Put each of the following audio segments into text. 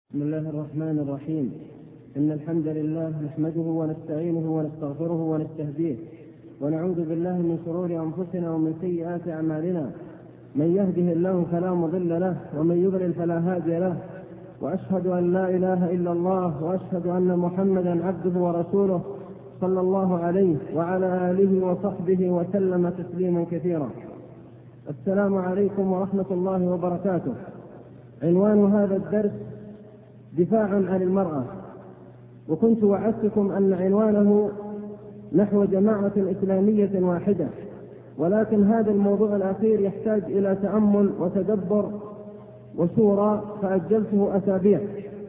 بسم الله الرحمن الرحيم. إن الحمد لله نحمده ونستعينه ونستغفره ونستهديه ونعوذ بالله من شرور أنفسنا ومن سيئات أعمالنا. من يهده الله فلا مضل له ومن يضلل فلا هادي له، وأشهد أن لا إله إلا الله وأشهد أن محمدا عبده ورسوله صلى الله عليه وعلى آله وصحبه وسلم تسليما كثيرا. السلام عليكم ورحمة الله وبركاته. عنوان هذا الدرس دفاع عن المرأة، وكنت وعدتكم أن عنوانه نحو جماعة إسلامية واحدة، ولكن هذا الموضوع الأخير يحتاج إلى تأمل وتدبر وشورى فأجلته أسابيع.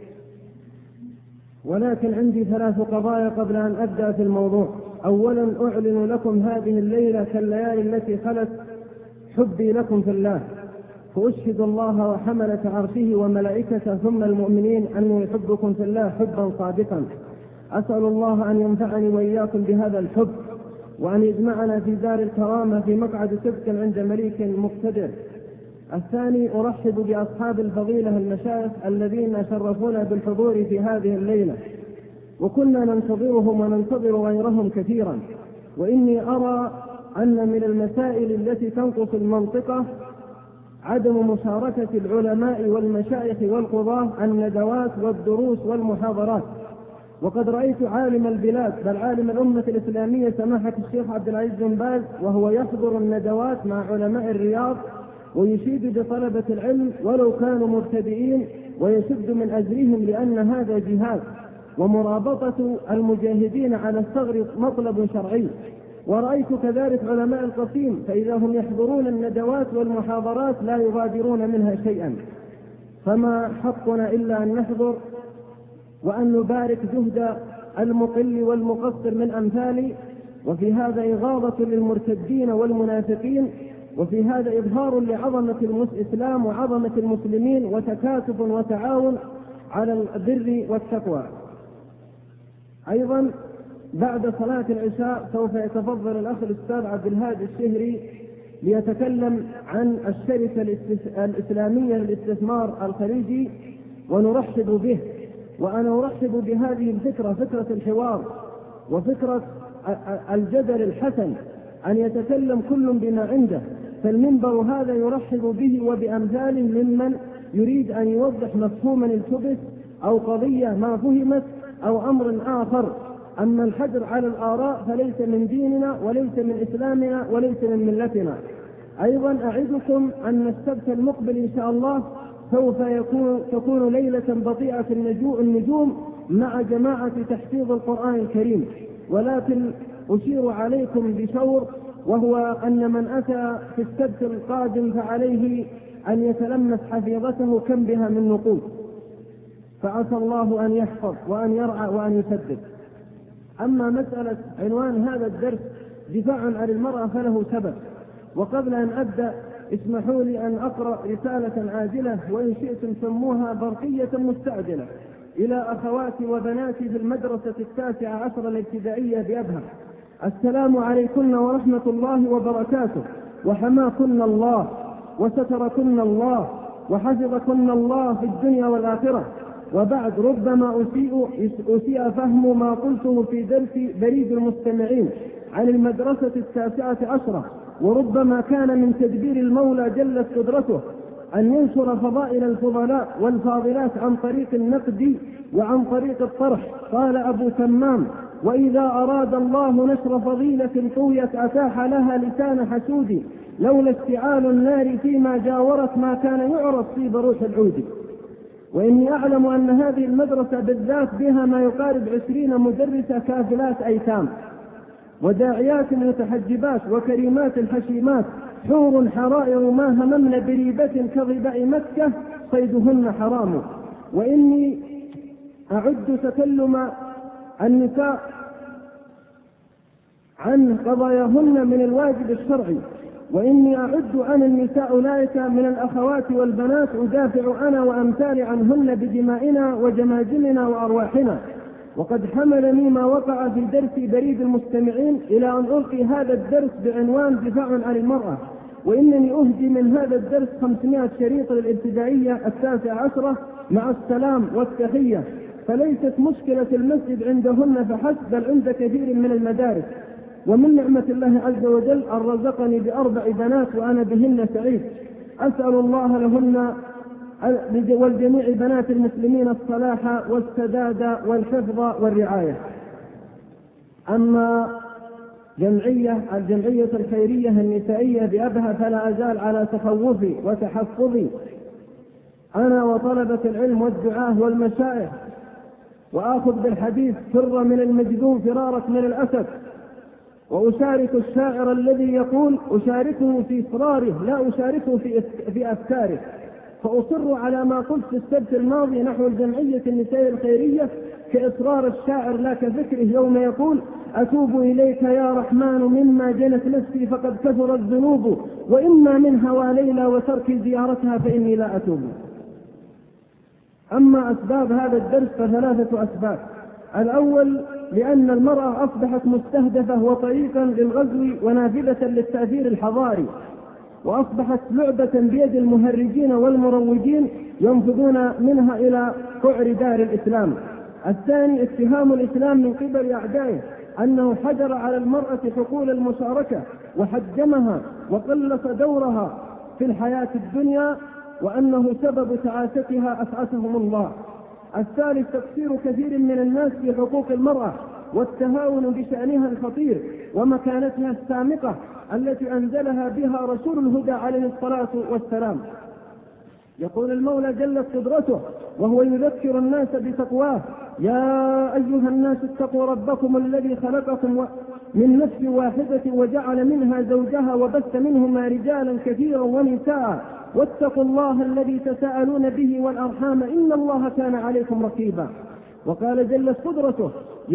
ولكن عندي 3 قضايا قبل أن أبدأ في الموضوع. أولا، أعلن لكم هذه الليلة كالليالي التي خلت حبي لكم في الله، فأشهد الله وحملة عرشه وملائكته ثم المؤمنين أنه يحبكم في الله حبا صادقا. أسأل الله أن ينفعني وإياكم بهذا الحب، وأن يجمعنا في دار الكرامة في مقعد صدق عند مليك مقتدر. الثاني، أرحب بأصحاب الفضيلة المشايخ الذين شرفونا بالحضور في هذه الليلة، وكنا ننتظرهم وننتظر غيرهم كثيرا. وإني أرى أن من المسائل التي تنقص المنطقة عدم مشاركة العلماء والمشايخ والقضاة الندوات والدروس والمحاضرات. وقد رأيت عالم البلاد بل عالم الأمة الإسلامية سماحة الشيخ عبد العزيز بن باز وهو يحضر الندوات مع علماء الرياض ويشيد بطلبة العلم ولو كانوا مبتدئين، ويشد من أجرهم لأن هذا جهاد، ومرابطة المجاهدين على الثغر مطلب شرعي. ورأيت كذلك علماء القصيم، فإذا هم يحضرون الندوات والمحاضرات لا يغادرون منها شيئا. فما حقنا إلا أن نحضر وأن نبارك جهد المقل والمقصر من أمثالي. وفي هذا إغاظة للمرتدين والمنافقين، وفي هذا إظهار لعظمة الإسلام وعظمة المسلمين وتكاتف وتعاون على البر والتقوى. أيضا بعد صلاة العشاء سوف يتفضل الأخ الأستاذ عبد الهادي الشهري ليتكلم عن الشركة الإسلامية للاستثمار الخليجي، ونرحب به. وأنا أرحب بهذه الفكرة، فكرة الحوار وفكرة الجدل الحسن، أن يتكلم كل بما عنده. فالمنبر هذا يرحب به وبأمثاله ممن يريد أن يوضح مفهوما التبس أو قضية ما فهمت أو أمر آخر. أما الحجر على الآراء فليس من ديننا وليس من إسلامنا وليس من ملتنا. أيضا أعدكم أن السبت المقبل إن شاء الله سوف تكون ليلة بطيئة النجوم مع جماعة تحفيظ القرآن الكريم. ولكن أشير عليكم بشور، وهو أن من أتى في السبت القادم فعليه أن يتلمس حفيظته كم بها من نقود، فعسى الله أن يحفظ وأن يرعى وأن يسدد. أما مسألة عنوان هذا الدرس دفاع عن المرأة فله سبب. وقبل أن أبدأ اسمحوا لي أن أقرأ رسالة عاجلة، وإن شئتم سموها برقية مستعجلة، إلى أخواتي وبناتي في المدرسة 19 الابتدائية بأبها. السلام عليكن ورحمة الله وبركاته، وحماكن الله وستركن الله وحفظكن الله في الدنيا والآخرة. وبعد، ربما أسيء فهم ما قلته في درس بريد المستمعين عن المدرسة 19، وربما كان من تدبير المولى جلت قدرته أن ينشر فضائل الفضلاء والفاضلات عن طريق النقد وعن طريق الطرح. قال أبو تمام: وإذا أراد الله نشر فضيلة طويت أتاح لها لسان حسود، لولا اشتعال النار فيما جاورت ما كان يعرف في بروح العود. وإني أعلم أن هذه المدرسة بالذات بها ما يقارب 20 مدرسة كافلات أيتام، وداعيات متحجبات وكريمات حشيمات، حور حرائر ما هممن بريبة كظباء مكة صيدهن حرام. وإني أعد تكلم النساء عن قضاياهن من الواجب الشرعي، وإني أعد أنا النساء أولئك من الأخوات والبنات أدافع أنا وأمثالي عنهن بدمائنا وجماجمنا وأرواحنا. وقد حملني ما وقع في درس بريد المستمعين إلى أن ألقي هذا الدرس بعنوان دفاع عن المرأة، وإنني أهدي من هذا الدرس 500 شريط للابتدائية 19 مع السلام والتحية، فليست مشكلة المسجد عندهن فحسب، بل عند كثير من المدارس. ومن نعمة الله عز وجل أن رزقني ب4 بنات وأنا بهن سعيد، أسأل الله لهن والجميع بنات المسلمين الصلاح والسداد والحفظ والرعاية. أما الجمعية الخيرية النسائية بأبها فلا أزال على تخوفي وتحفظي أنا وطلبة العلم والدعاة والمشايخ، وآخذ بالحديث فر من المجذوم فرارك من الأسد، وأشارك الشاعر الذي يقول أشاركه في إصراره لا أشاركه في أفكاره، فأصر على ما قلت في السبت الماضي نحو الجمعية النسائية الخيرية كإصرار الشاعر لا كفكره يوم يقول أتوب إليك يا رحمن مما جنت نفسي فقد كثر الذنوب، وإما من هوى ليلى وترك زيارتها فإني لا أتوب. أما أسباب هذا الدرس ف3 أسباب. الأول لأن المرأة أصبحت مستهدفة وطريقا للغزو ونافذة للتأثير الحضاري، وأصبحت لعبة بيد المهرجين والمروجين ينفذون منها إلى قعر دار الإسلام. الثاني اتهام الإسلام من قبل أعدائه أنه حجر على المرأة حقول المشاركة وحجمها وقلص دورها في الحياة الدنيا، وأنه سبب تعاستها أسعسهم الله. الثالث تقصير كثير من الناس في حقوق المرأة والتهاون بشأنها الخطير ومكانتها السامقة التي أنزلها بها رسول الهدى عليه الصلاة والسلام. يقول المولى جلت قدرته وهو يذكر الناس بتقواه: يا أيها الناس اتقوا ربكم الذي خلقكم من نفس واحدة وجعل منها زوجها وبث منهما رجالا كثيرا ونساء واتقوا الله الذي تساءلون به والأرحام إن الله كان عليكم رقيبا. وقال جلت قدرته: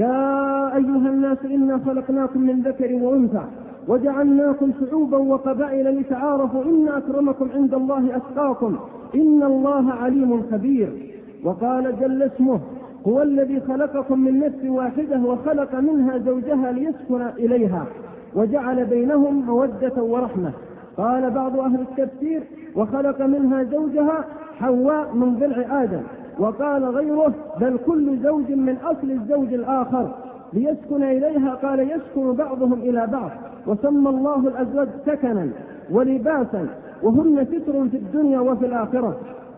يا أيها الناس إنا خلقناكم من ذكر وأنثى وجعلناكم شعوبا وقبائل لتعارفوا إن أكرمكم عند الله أتقاكم إن الله عليم خبير. وقال جل اسمه: هو الذي خلقكم من نفس واحدة وخلق منها زوجها ليسكن إليها وجعل بينهم مودة ورحمة. قال بعض أهل التفسير: وخلق منها زوجها حواء من ضلع آدم. وقال غيره: بل كل زوج من أصل الزوج الآخر ليسكن إليها، قال يسكن بعضهم إلى بعض. وسمى الله الأزواج سكنا ولباسا وهن ستر في الدنيا وفي الآخرة.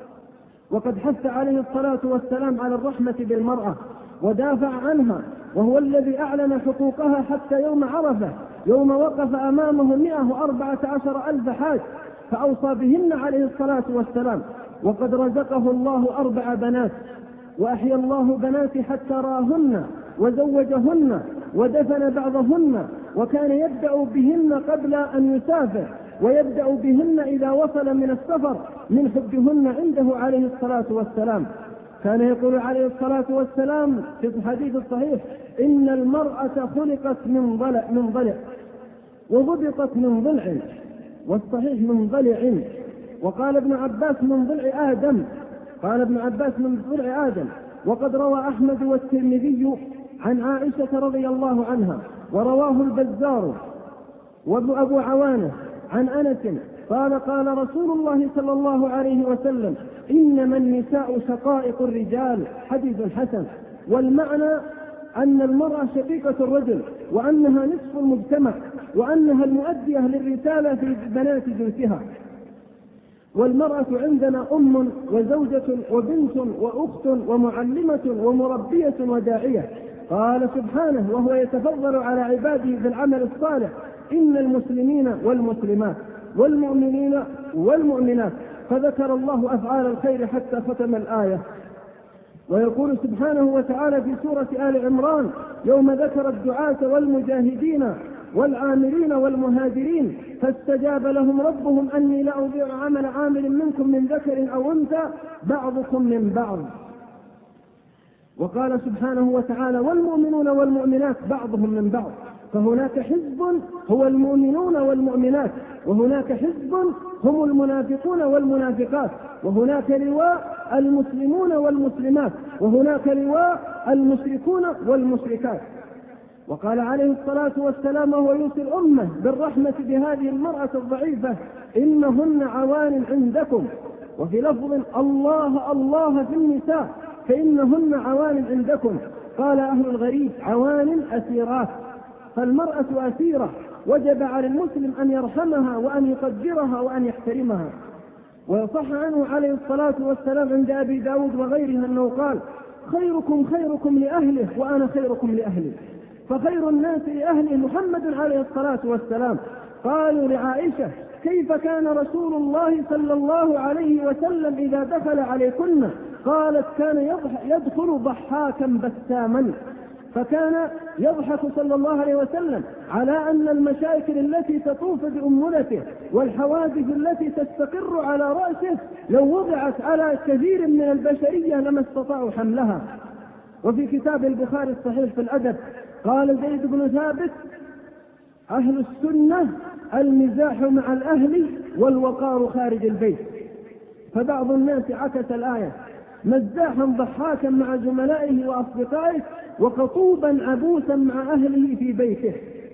وقد حث عليه الصلاة والسلام على الرحمة بالمرأة ودافع عنها، وهو الذي أعلن حقوقها حتى يوم عرفة، يوم وقف أمامه 114,000 حاج فأوصى بهن عليه الصلاة والسلام. وقد رزقه الله 4 بنات، وأحيا الله بنات حتى راهن وزوجهن ودفن بعضهن، وكان يبدأ بهن قبل أن يسافر، ويبدأ بهن إذا وصل من السفر من حبهن عنده عليه الصلاة والسلام. كان يقول عليه الصلاة والسلام في الحديث الصحيح: إن المرأة خلقت من ضلع وضبطت من ضلع، والصحيح من ضلع. وقال ابن عباس من ضلع آدم، قال ابن عباس من ضلع آدم. وقد روى أحمد والترمذي عن عائشة رضي الله عنها، ورواه البزار وأبو عوانة عن أنس قال: قال رسول الله صلى الله عليه وسلم: إنما النساء شقائق الرجال. حديث حسن. والمعنى أن المرأة شقيقة الرجل، وأنها نصف المجتمع، وأنها المؤدية للرسالة في بنات جنسها. والمرأة عندنا أم وزوجة وبنت وأخت ومعلمة ومربية وداعية. قال سبحانه وهو يتفضل على عباده بالعمل الصالح: إن المسلمين والمسلمات والمؤمنين والمؤمنات، فذكر الله أفعال الخير حتى ختم الآية. ويقول سبحانه وتعالى في سورة آل عمران يوم ذكر الدعاة والمجاهدين والعاملين والمهاجرين: فاستجاب لهم ربهم أني لا أضيع عمل عامل منكم من ذكر أو أنثى بعضكم من بعض. وقال سبحانه وتعالى: والمؤمنون والمؤمنات بعضهم من بعض. فهناك حزب هو المؤمنون والمؤمنات، وهناك حزب هم المنافقون والمنافقات، وهناك لواء المسلمون والمسلمات، وهناك لواء المشركون والمشركات. وقال عليه الصلاة والسلام وهو يوصي الأمة بالرحمة بهذه المرأة الضعيفة: إنهن عوان عندكم وفي لفظ الله الله في النساء فإنهن عوان عندكم. قال أهل الغريب عوان أسيرات، فالمرأة أسيرة وجب على المسلم أن يرحمها وأن يقدرها وأن يحترمها. ويصح عنه عليه الصلاة والسلام عند أبي داود وغيره أنه قال خيركم خيركم لأهله وأنا خيركم لأهلي، فخير الناس لأهله محمد عليه الصلاة والسلام. قالوا لعائشة كيف كان رسول الله صلى الله عليه وسلم إذا دخل عليكن؟ قالت كان يدخل ضحاكا بساما، فكان يضحك صلى الله عليه وسلم على أن المشاكل التي تطوف بأمولته والحوادث التي تستقر على رأسه لو وضعت على كثير من البشرية لما استطاعوا حملها. وفي كتاب البخاري الصحيح في الأدب قال زيد بن ثابت أهل السنة المزاح مع الأهل والوقار خارج البيت. فبعض الناس عكس الآية مزاحا ضحاكا مع زملائه وأصدقائه وقطوبا عبوسا مع أهله في بيته.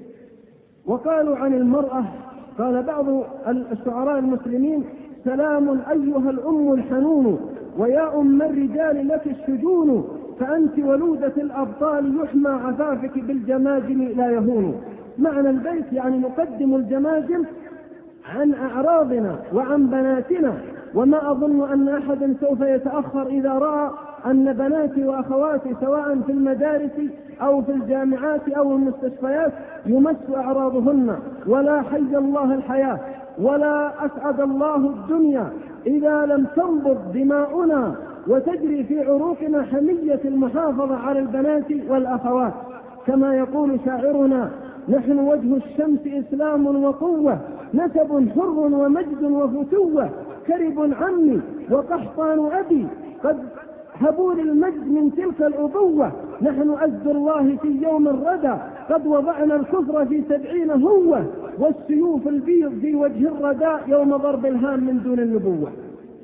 وقالوا عن المرأة قال بعض الشعراء المسلمين سلام أيها الأم الحنون ويا أم الرجال لك الشجون، فأنت ولودة الأبطال يحمى عفافك بالجماجم لا يهون. معنى البيت يعني نقدم الجماجم عن أعراضنا وعن بناتنا، وما أظن أن أحدا سوف يتأخر إذا رأى أن بناتي وأخواتي سواء في المدارس أو في الجامعات أو المستشفيات يمس أعراضهن. ولا حي الله الحياة ولا أسعد الله الدنيا إذا لم تنبض دماؤنا وتجري في عروقنا حمية المحافظة على البنات والأخوات. كما يقول شاعرنا نحن وجه الشمس إسلام وقوة، نسب حر ومجد وفتوة، كرب عمي وقحطان أبي قد هبوا للمجد من تلك الأبوة، نحن أزد الله في يوم الردى قد وضعنا الكفر في 70 هوة، والسيوف البيض في وجه الردى يوم ضرب الهام من دون النبوة.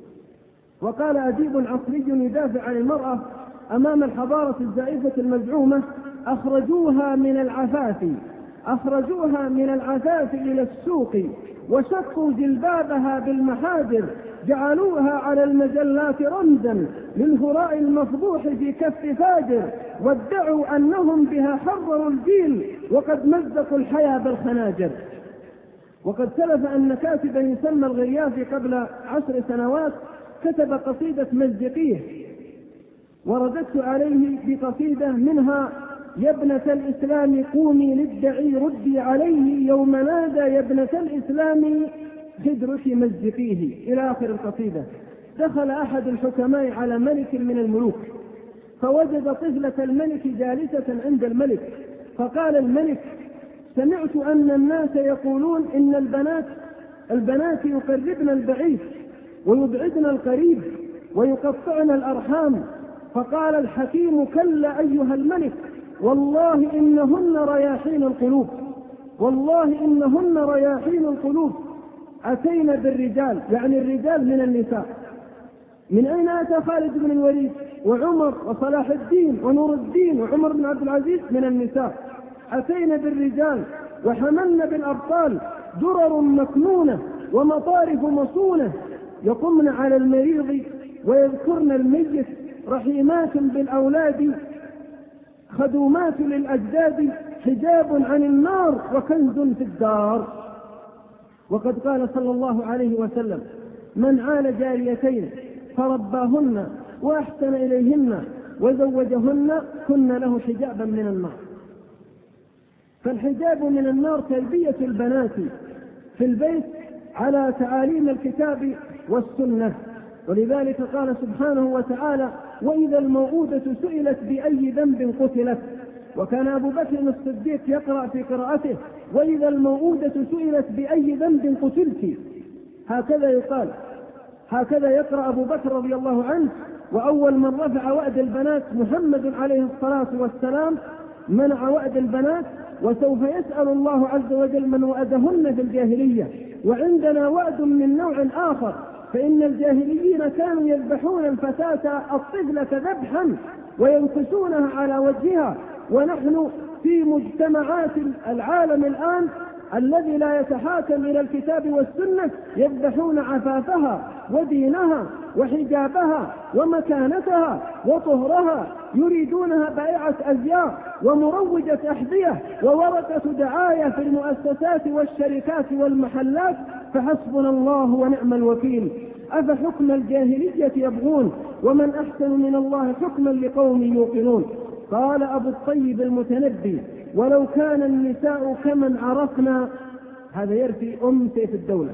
وقال أديب عصري يدافع عن المرأة أمام الحضارة الزائفة المزعومة أخرجوها من العفاف إلى السوق وشقوا جلبابها بالمحاجر، جعلوها على المجلات رمزا للهراء المفضوح في كف فاجر، وادعوا أنهم بها حرروا الجيل وقد مزقوا الحياة بالخناجر. وقد سلف أن كاتبا يسمى الغريافي قبل 10 سنوات كتب قصيدة مزقيه، ورددت عليه بقصيدة منها يا ابنة الإسلام قومي للدعي ردي عليه يوم نادى يا ابنة الإسلام خدرك مزقيه إلى آخر القصيدة. دخل أحد الحكماء على ملك من الملوك فوجد طفلة الملك جالسة عند الملك، فقال الملك سمعت أن الناس يقولون إن البنات يقربن البعيد ويبعدن القريب ويقطعن الأرحام. فقال الحكيم كلا أيها الملك، والله إنهن رياحين القلوب، والله إنهن رياحين القلوب أتينا بالرجال، يعني الرجال من النساء. من أين أتى خالد بن الوليد وعمر وصلاح الدين ونور الدين وعمر بن عبد العزيز؟ من النساء. أتينا بالرجال وحملنا بالأبطال درر مكنونة ومطارف مصونة، يقمن على المريض ويذكرن الميت، رحيمات بالأولاد خدومات للأجداد، حجاب عن النار وكنز في الدار. وقد قال صلى الله عليه وسلم من عال جاريتين فرباهن وأحسن إليهن وزوجهن كن له حجابا من النار. فالحجاب من النار تربية البنات في البيت على تعاليم الكتاب والسنة. ولذلك قال سبحانه وتعالى وإذا الموءودة سئلت بأي ذنب قتلت. وكان أبو بكر الصديق يقرأ في قراءته وإذا الموءودة سئلت بأي ذنب قتلت، هكذا يقال، هكذا يقرأ أبو بكر رضي الله عنه. وأول من رفع وأد البنات محمد عليه الصلاة والسلام، منع وأد البنات، وسوف يسأل الله عز وجل من وأدهن في الجاهلية. وعندنا وأد من نوع آخر، فإن الجاهليين كانوا يذبحون الفتاة الطفلة ذبحا وينكسونها على وجهها، ونحن في مجتمعات العالم الآن الذي لا يتحاكم إلى الكتاب والسنة يذبحون عفافها ودينها وحجابها ومكانتها وطهرها، يريدونها بائعة أزياء ومروجة أحذية وورقة دعاية في المؤسسات والشركات والمحلات، فحسبنا الله ونعم الوكيل. أفحكم الجاهلية يبغون ومن أحسن من الله حكما لقوم يوقنون. قال أبو الطيب المتنبي: ولو كان النساء كمن عرفنا، هذا يرثي سيف الدولة،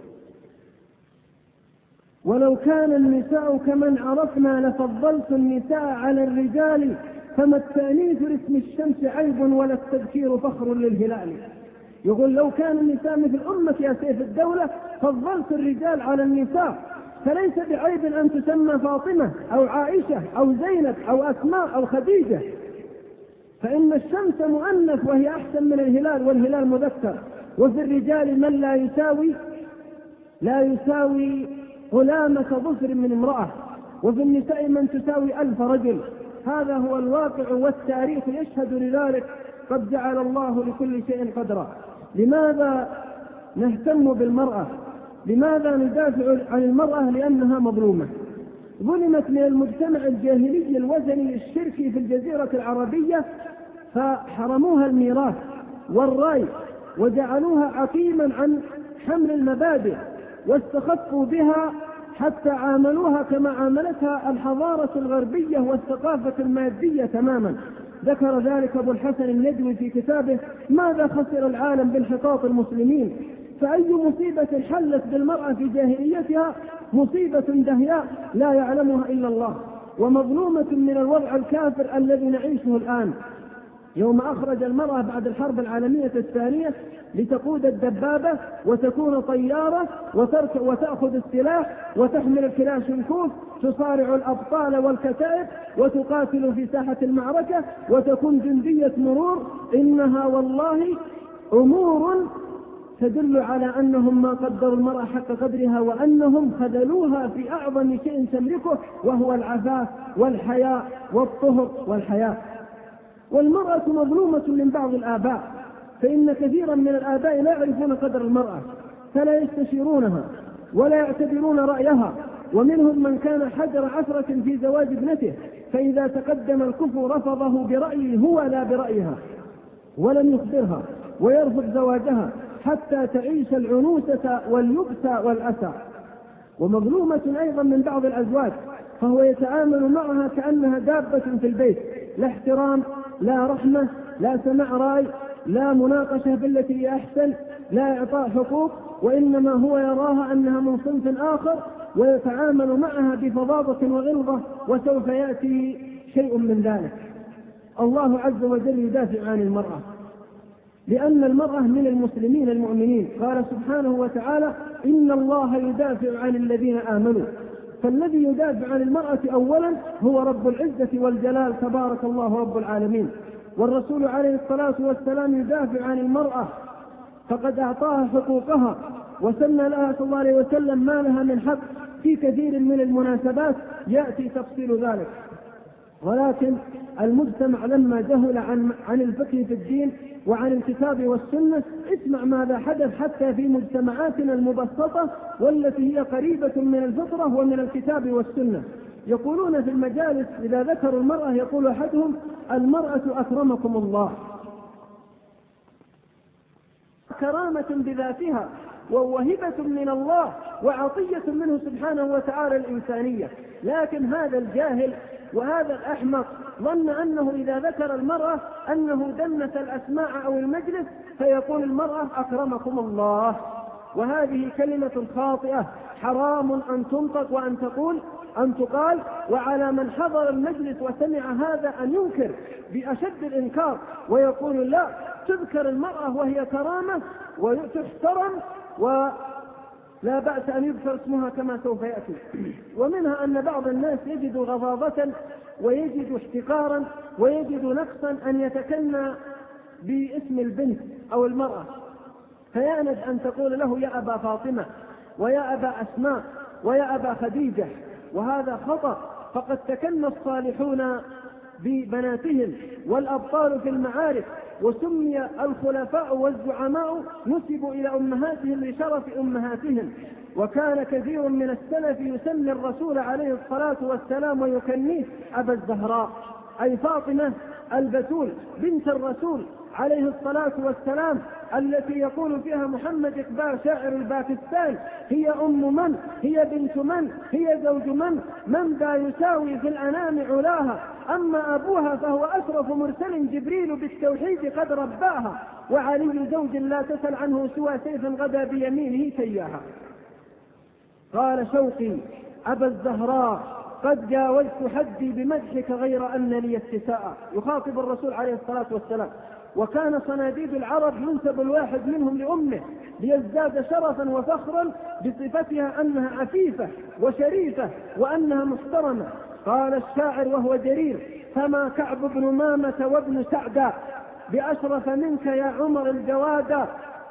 ولو كان النساء كمن عرفنا لفضلت النساء على الرجال، فما التأنيث لاسم الشمس عيب ولا التذكير فخر للهلال. يقول لو كان النساء مثل أمة يا سيف الدولة فضلت الرجال على النساء، فليس بعيب أن تسمى فاطمة أو عائشة أو زينب أو أسماء أو خديجة، فإن الشمس مؤنث وهي أحسن من الهلال والهلال مذكر. وفي الرجال من لا يساوي غلامة ظفر من امرأة، وفي النساء من تساوي 1000 رجل. هذا هو الواقع والتاريخ يشهد لذلك، قد جعل الله لكل شيء قدرا. لماذا نهتم بالمرأة؟ لماذا ندافع عن المرأة؟ لأنها مظلومة، ظلمت من المجتمع الجاهلي الوثني الشركي في الجزيرة العربية، فحرموها الميراث والرأي وجعلوها عقيما عن حمل المبادئ، واستخفوا بها حتى عاملوها كما عاملتها الحضارة الغربية والثقافة المادية تماما. ذكر ذلك أبو الحسن الندوي في كتابه ماذا خسر العالم بانحطاط المسلمين. فأي مصيبة حلت بالمرأة في جاهليتها مصيبة دهياء لا يعلمها إلا الله، ومظلومة من الوضع الكافر الذي نعيشه الآن. يوم أخرج المرأة بعد الحرب العالمية الثانية لتقود الدبابة وتكون طيارة وتأخذ السلاح وتحمل الكلاشنكوف، تصارع الأبطال والكتائب وتقاتل في ساحة المعركة وتكون جندية مرور، إنها والله أمور تدل على أنهم ما قدروا المرأة حق قدرها، وأنهم خذلوها في أعظم شيء تملكه، وهو العفاف والحياء والطهر والحياء. والمرأة مظلومة من بعض الآباء، فإن كثيرا من الآباء لا يعرفون قدر المرأة، فلا يستشيرونها ولا يعتبرون رأيها. ومنهم من كان حجر عثرة في زواج ابنته، فإذا تقدم الكفر رفضه برأيه هو لا برأيها، ولم يخبرها ويرفض زواجها حتى تعيش العنوسة واليبس والأسى. ومظلومة أيضا من بعض الأزواج، فهو يتعامل معها كأنها دابة في البيت، لا احترام، لا رحمة، لا سمع رأي، لا مناقشة بالتي هي أحسن، لا إعطاء حقوق، وإنما هو يراها أنها من صنف آخر ويتعامل معها بفظاظة وغلظة، وسوف يأتي شيء من ذلك. الله عز وجل يدافع عن المرأة لأن المرأة من المسلمين المؤمنين. قال سبحانه وتعالى إن الله يدافع عن الذين آمنوا. فالذي يدافع عن المرأة أولا هو رب العزة والجلال تبارك الله رب العالمين، والرسول عليه الصلاة والسلام يدافع عن المرأة، فقد أعطاها حقوقها وسن لها صلى الله عليه وسلم ما لها من حق في كثير من المناسبات يأتي تفصيل ذلك. ولكن المجتمع لما جهل عن الفقه في الدين وعن الكتاب والسنة، اسمع ماذا حدث حتى في مجتمعاتنا المبسطة والتي هي قريبة من الفطرة ومن الكتاب والسنة. يقولون في المجالس إذا ذكروا المرأة يقول أحدهم المرأة أكرمكم الله، كرامة بذاتها ووهبة من الله وعطية منه سبحانه وتعالى الإنسانية. لكن هذا الجاهل وهذا الأحمق ظن أنه إذا ذكر المرأة أنه دنس الأسماع أو المجلس فيقول المرأة أكرمكم الله، وهذه كلمة خاطئة حرام أن تنطق وأن تقال. وعلى من حضر المجلس وسمع هذا أن ينكر بأشد الإنكار ويقول لا، تذكر المرأة وهي كرامة وتحترم ولا بأس أن يذكر اسمها كما سوف يأتي. ومنها أن بعض الناس يجد غضاضة ويجد احتقارا ويجد نقصا أن يتكنى باسم البنت أو المرأة، فيأنس أن تقول له يا أبا فاطمة ويا أبا أسماء ويا أبا خديجة، وهذا خطأ. فقد تكنى الصالحون ببناتهم والأبطال في المعارك وسمي الخلفاء والزعماء نسبوا إلى أمهاتهم لشرف أمهاتهم. وكان كثير من السلف يسمي الرسول عليه الصلاة والسلام ويكنيه أبا الزهراء، أي فاطمة البتول بنت الرسول عليه الصلاة والسلام، التي يقول فيها محمد إقبال شاعر الباكستان: هي أم من؟ هي بنت من؟ هي زوج من ذا يساوي في الأنام علاها؟ أما أبوها فهو أشرف مرسل، جبريل بالتوحيد قد رباها، وعلي زوج لا تسل عنه سوى سيف غدا بيمينه سياها. قال شوقي أبا الزهراء قد جاوزت حدي بمدحك غير أن لي اتساء، يخاطب الرسول عليه الصلاة والسلام. وكان صناديد العرب ينسب الواحد منهم لأمه ليزداد شرفا وفخرا بصفتها أنها عفيفة وشريفة وأنها محترمة. قال الشاعر وهو جرير: فما كعب بن مامة وابن سعدا بأشرف منك يا عمر الجوادا،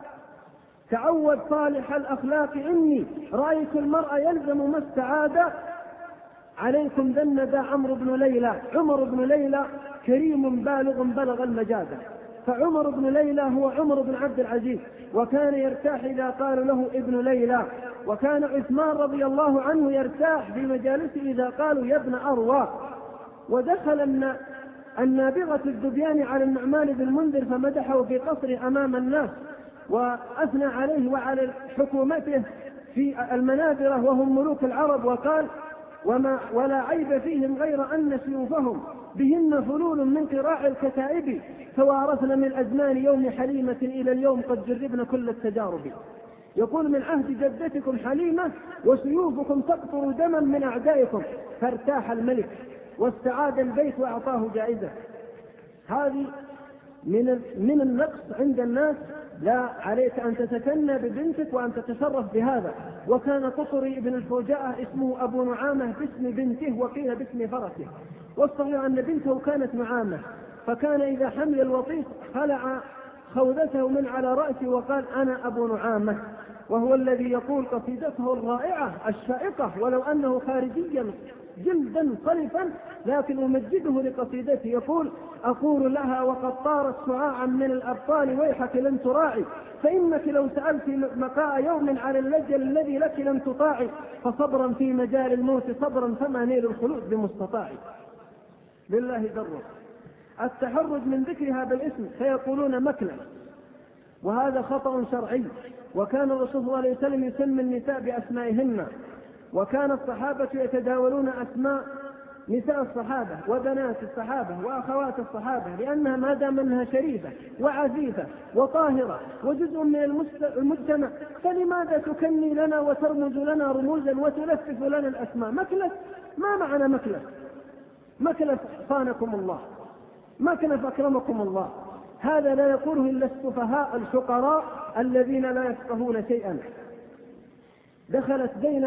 تعود صالح الأخلاق إني رأيت المرء يلزم ما استعاد. عليكم ذن ذا عمرو بن ليلى. عمر بن ليلى كريم بالغ بلغ المجادة، فعمر بن ليلى هو عمر بن عبد العزيز، وكان يرتاح إذا قالوا له ابن ليلى. وكان عثمان رضي الله عنه يرتاح في مجالسه إذا قالوا يا ابن أروى. ودخل النابغة الذبيان على النعمان بن المنذر فمدحه في قصر أمام الناس، وأثنى عليه وعلى حكومته في المنابرة وهم ملوك العرب، وقال: ولا عيب فيهم غير أن سيوفهم بهن حلول من قراع الكتائب، توارثنا من أزمان يوم حليمة إلى اليوم قد جربنا كل التجارب. يقول: من عهد جدتكم حليمة وسيوفكم تقطر دما من أعدائكم. فارتاح الملك واستعاد البيت وأعطاه جائزة. هذه من النقص عند الناس، لا عليك أن تتكنى ببنتك وأن تتشرف بهذا. وكان قطري بن الفوجاء اسمه أبو نعامة باسم بنته وقيل باسم فرسه، والصحيح أن بنته كانت نعامة، فكان إذا حمل الوطيس خلع خوذته من على رأسه وقال: أنا أبو نعامة. وهو الذي يقول قصيدته الرائعة الشائقة ولو أنه خارجيا جلدا صلفا، لكن أمجده لقصيدته. يقول: أقول لها وقد طارت شعاعا من الأبطال ويحك لن تراعي، فإنك لو سألت مقاء يوم على اللجل الذي لك لن تطاعي، فصبرا في مجال الموت صبرا فما نيل الخلود بمستطاع. لله دره. التحرج من ذكرها بالاسم فيقولون مكلة، وهذا خطأ شرعي. وكان الرسول صلى الله عليه وسلم يسمي النساء بأسمائهن، وكان الصحابة يتداولون أسماء نساء الصحابة وبنات الصحابة وأخوات الصحابة، لأنها ما دام أنها شريفة وعفيفة وطاهرة وجزء من المجتمع، فلماذا تكني لنا وترمز لنا رموزا وتلفف لنا الأسماء؟ مكلف. ما معنى مكلف؟ مكلف صانكم الله، مكلف أكرمكم الله. هذا لا يقوله إلا السفهاء الفقراء الذين لا يفقهون شيئا. دخلت زينب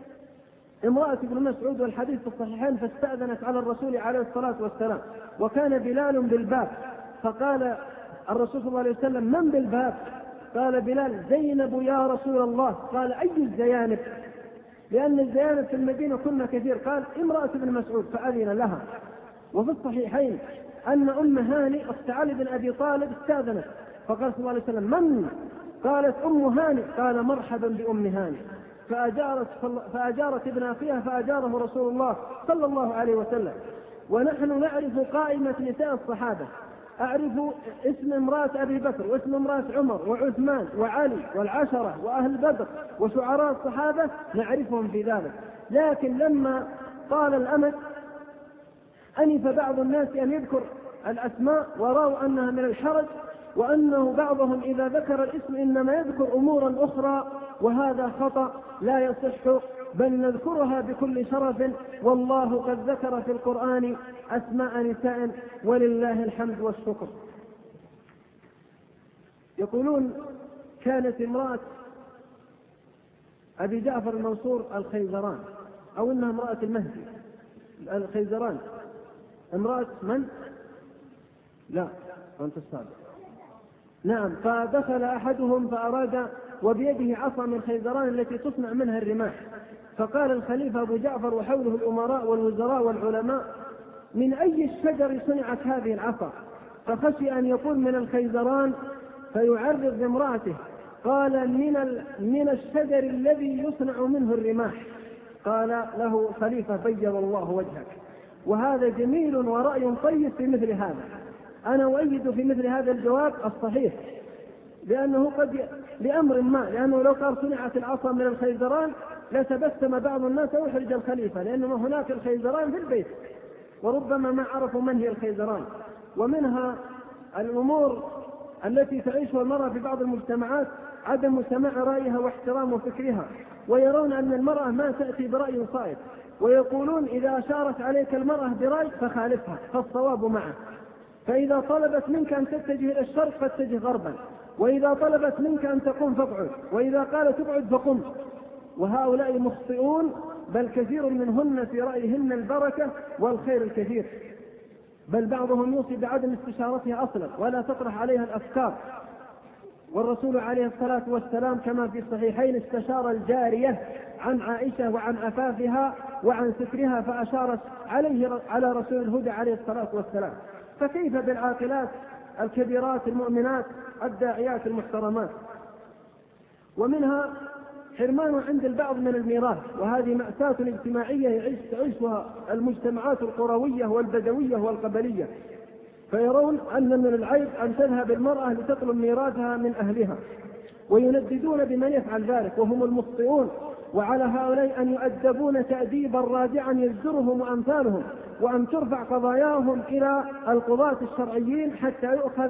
امرأة ابن مسعود والحديث في الصحيحين فاستأذنت على الرسول عليه الصلاة والسلام، وكان بلال بالباب، فقال الرسول صلى الله عليه وسلم: من بالباب؟ قال بلال: زينب يا رسول الله. قال: أي الزيانب؟ لأن الزيانب في المدينة كنا كثير. قال: امرأة ابن مسعود، فأذن لها. وفي الصحيحين أن أم هاني أخت علي بن أبي طالب استأذنت، فقال صلى الله عليه وسلم: من؟ قالت: أم هاني. قال: مرحبا بأم هاني. فأجارت ابن أخيها فأجاره رسول الله صلى الله عليه وسلم. ونحن نعرف قائمة نساء الصحابة، أعرف اسم امرأة أبي بكر واسم امرأة عمر وعثمان وعلي والعشرة وأهل بدر وشعراء الصحابة، نعرفهم في ذلك. لكن لما طال الأمد أنف بعض الناس أن يذكر الأسماء ورأوا أنها من الحرج، وأنه بعضهم إذا ذكر الاسم إنما يذكر أمورا أخرى، وهذا خطأ لا يصح، بل نذكرها بكل شرف. والله قد ذكر في القرآن أسماء نساء ولله الحمد والشكر. يقولون: كانت امرأة أبي جعفر المنصور الخيزران، أو إنها امرأة المهدي الخيزران، امرأة من؟ لا أنت السابق. نعم. فدخل أحدهم فأراد وبيده عصا من خيزران التي تصنع منها الرماح، فقال الخليفة أبو جعفر وحوله الأمراء والوزراء والعلماء: من أي الشجر صنعت هذه العصا؟ فخشي أن يكون من الخيزران فيعرض بامرأته، قال من الشجر الذي يصنع منه الرماح. قال له خليفة بيض الله وجهك. وهذا جميل ورأي طيب في مثل هذا. أنا أؤيد في مثل هذا الجواب الصحيح، لأنه قد لأمر ما، لأنه لو قال صنعت العصا من الخيزران لتبسم بعض الناس ويحرج الخليفة، لأنه هناك الخيزران في البيت وربما ما عرفوا من هي الخيزران. ومنها الأمور التي تعيشها المرأة في بعض المجتمعات عدم سماع رأيها واحترام فكرها، ويرون أن المرأة ما تأتي برأي صائب، ويقولون إذا أشارت عليك المرأة برأي فخالفها فالصواب معه. فإذا طلبت منك أن تتجه إلى الشرق فاتجه غربا، وإذا طلبت منك أن تقوم فاقعد، وإذا قالت تقعد فقم. وهؤلاء مخطئون، بل كثير منهن في رأيهن البركة والخير الكثير، بل بعضهم يوصي بعدم استشارتها أصلا ولا تطرح عليها الأفكار. والرسول عليه الصلاة والسلام كما في الصحيحين استشار الجارية عن عائشة وعن عفافها وعن سترها فأشارت على رسول الهدى عليه الصلاة والسلام. فكيف بالعاقلات الكبيرات المؤمنات الداعيات المحترمات؟ ومنها حرمان عند البعض من الميراث، وهذه مأساة اجتماعية تعيشها المجتمعات القروية والبدوية والقبلية، فيرون أن من العيب أن تذهب المرأة لتطلب ميراثها من أهلها، وينددون بمن يفعل ذلك وهم المخطئون. وعلى هؤلاء أن يؤدبون تأديبا رادعا يزجرهم وأمثالهم، وأن ترفع قضاياهم إلى القضاة الشرعيين حتى يؤخذ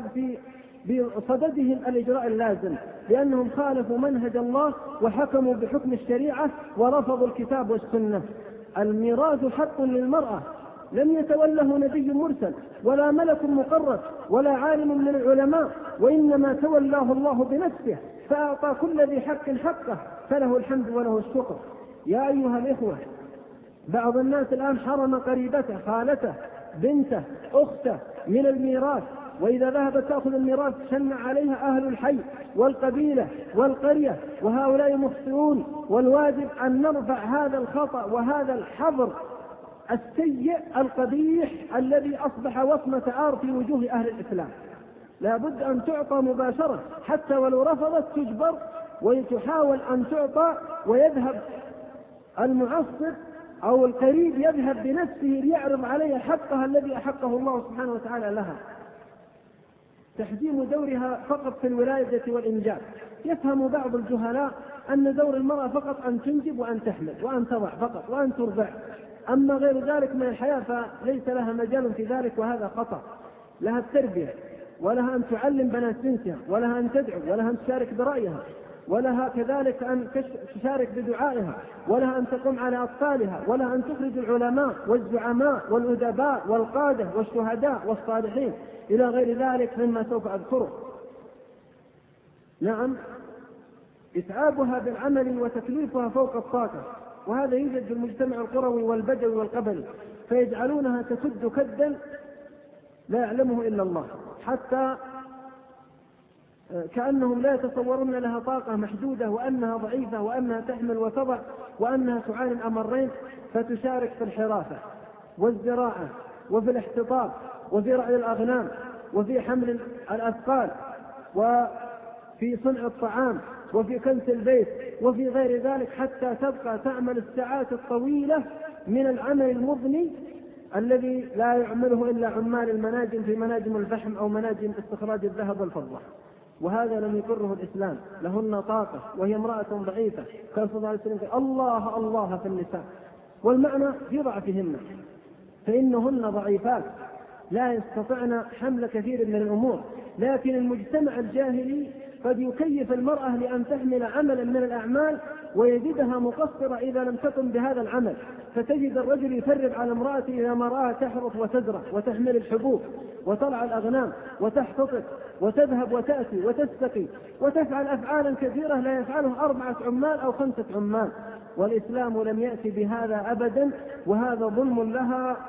بصددهم الإجراء اللازم، لأنهم خالفوا منهج الله وحكموا بحكم الشريعة ورفضوا الكتاب والسنة. الميراث حق للمرأة لم يتوله نبي مرسل ولا ملك مقرب ولا عالم من العلماء، وإنما تولاه الله بنفسه فأعطى كل ذي حق حقه، فله الحمد وله الشكر. يا أيها الإخوة، بعض الناس الآن حرم قريبته خالته بنته أخته من الميراث، وإذا ذهبت تأخذ الميراث شن عليها أهل الحي والقبيلة والقرية، وهؤلاء مخطئون. والواجب أن نرفع هذا الخطأ وهذا الحظر السيء القبيح الذي أصبح وصمة عار في وجوه أهل الإسلام. لا بد أن تعطى مباشرة، حتى ولو رفضت تجبر وتحاول أن تعطى، ويذهب المعصب أو القريب يذهب بنفسه ليعرض عليها حقها الذي أحقه الله سبحانه وتعالى لها. تحجيم دورها فقط في الولادة والإنجاب. يفهم بعض الجهلاء أن دور المرأة فقط أن تنجب وأن تحمل وأن تضع فقط وأن ترضع، أما غير ذلك من الحياة فليس لها مجال في ذلك، وهذا خطأ. لها التربية، ولها أن تعلم بنات جنسها، ولها أن تدعو، ولها أن تشارك برأيها، ولها كذلك أن تشارك بدعائها، ولها أن تقوم على أطفالها، ولها أن تخرج العلماء والزعماء والأدباء والقادة والشهداء والصالحين إلى غير ذلك مما سوف أذكره. نعم، إتعابها بالعمل وتكليفها فوق الطاقة، وهذا يوجد في المجتمع القروي والبدوي والقبلي، فيجعلونها تكد كدا لا يعلمه إلا الله، حتى كأنهم لا يتصورون لها طاقة محدودة، وأنها ضعيفة، وأنها تحمل وتضع، وأنها تعاني الأمرين، فتشارك في الحراسة والزراعة وفي الاحتطاب وفي رعي الأغنام وفي حمل الأثقال وفي صنع الطعام وفي كنس البيت وفي غير ذلك، حتى تبقى تعمل الساعات الطويلة من العمل المضني الذي لا يعمله إلا عمال المناجم في مناجم الفحم أو مناجم استخراج الذهب والفضة. وهذا لم يقره الإسلام. لهن طاقة وهي امرأة ضعيفة، قال صلى الله عليه وسلم الله الله في النساء، والمعنى في ضعفهن، فإنهن ضعيفات لا يستطعن حمل كثير من الأمور. لكن المجتمع الجاهلي قد يكيف المرأة لأن تحمل عملا من الأعمال ويجدها مقصرة إذا لم تقم بهذا العمل، فتجد الرجل يفرب على امرأته إذا ما رأى تحرث وتزرع وتحمل الحبوب وترعى الأغنام وتحتطب وتذهب وتأتي وتستقي وتفعل أفعالا كثيرة لا يفعله 4 عمال أو 5 عمال، والإسلام لم يأتي بهذا أبدا، وهذا ظلم لها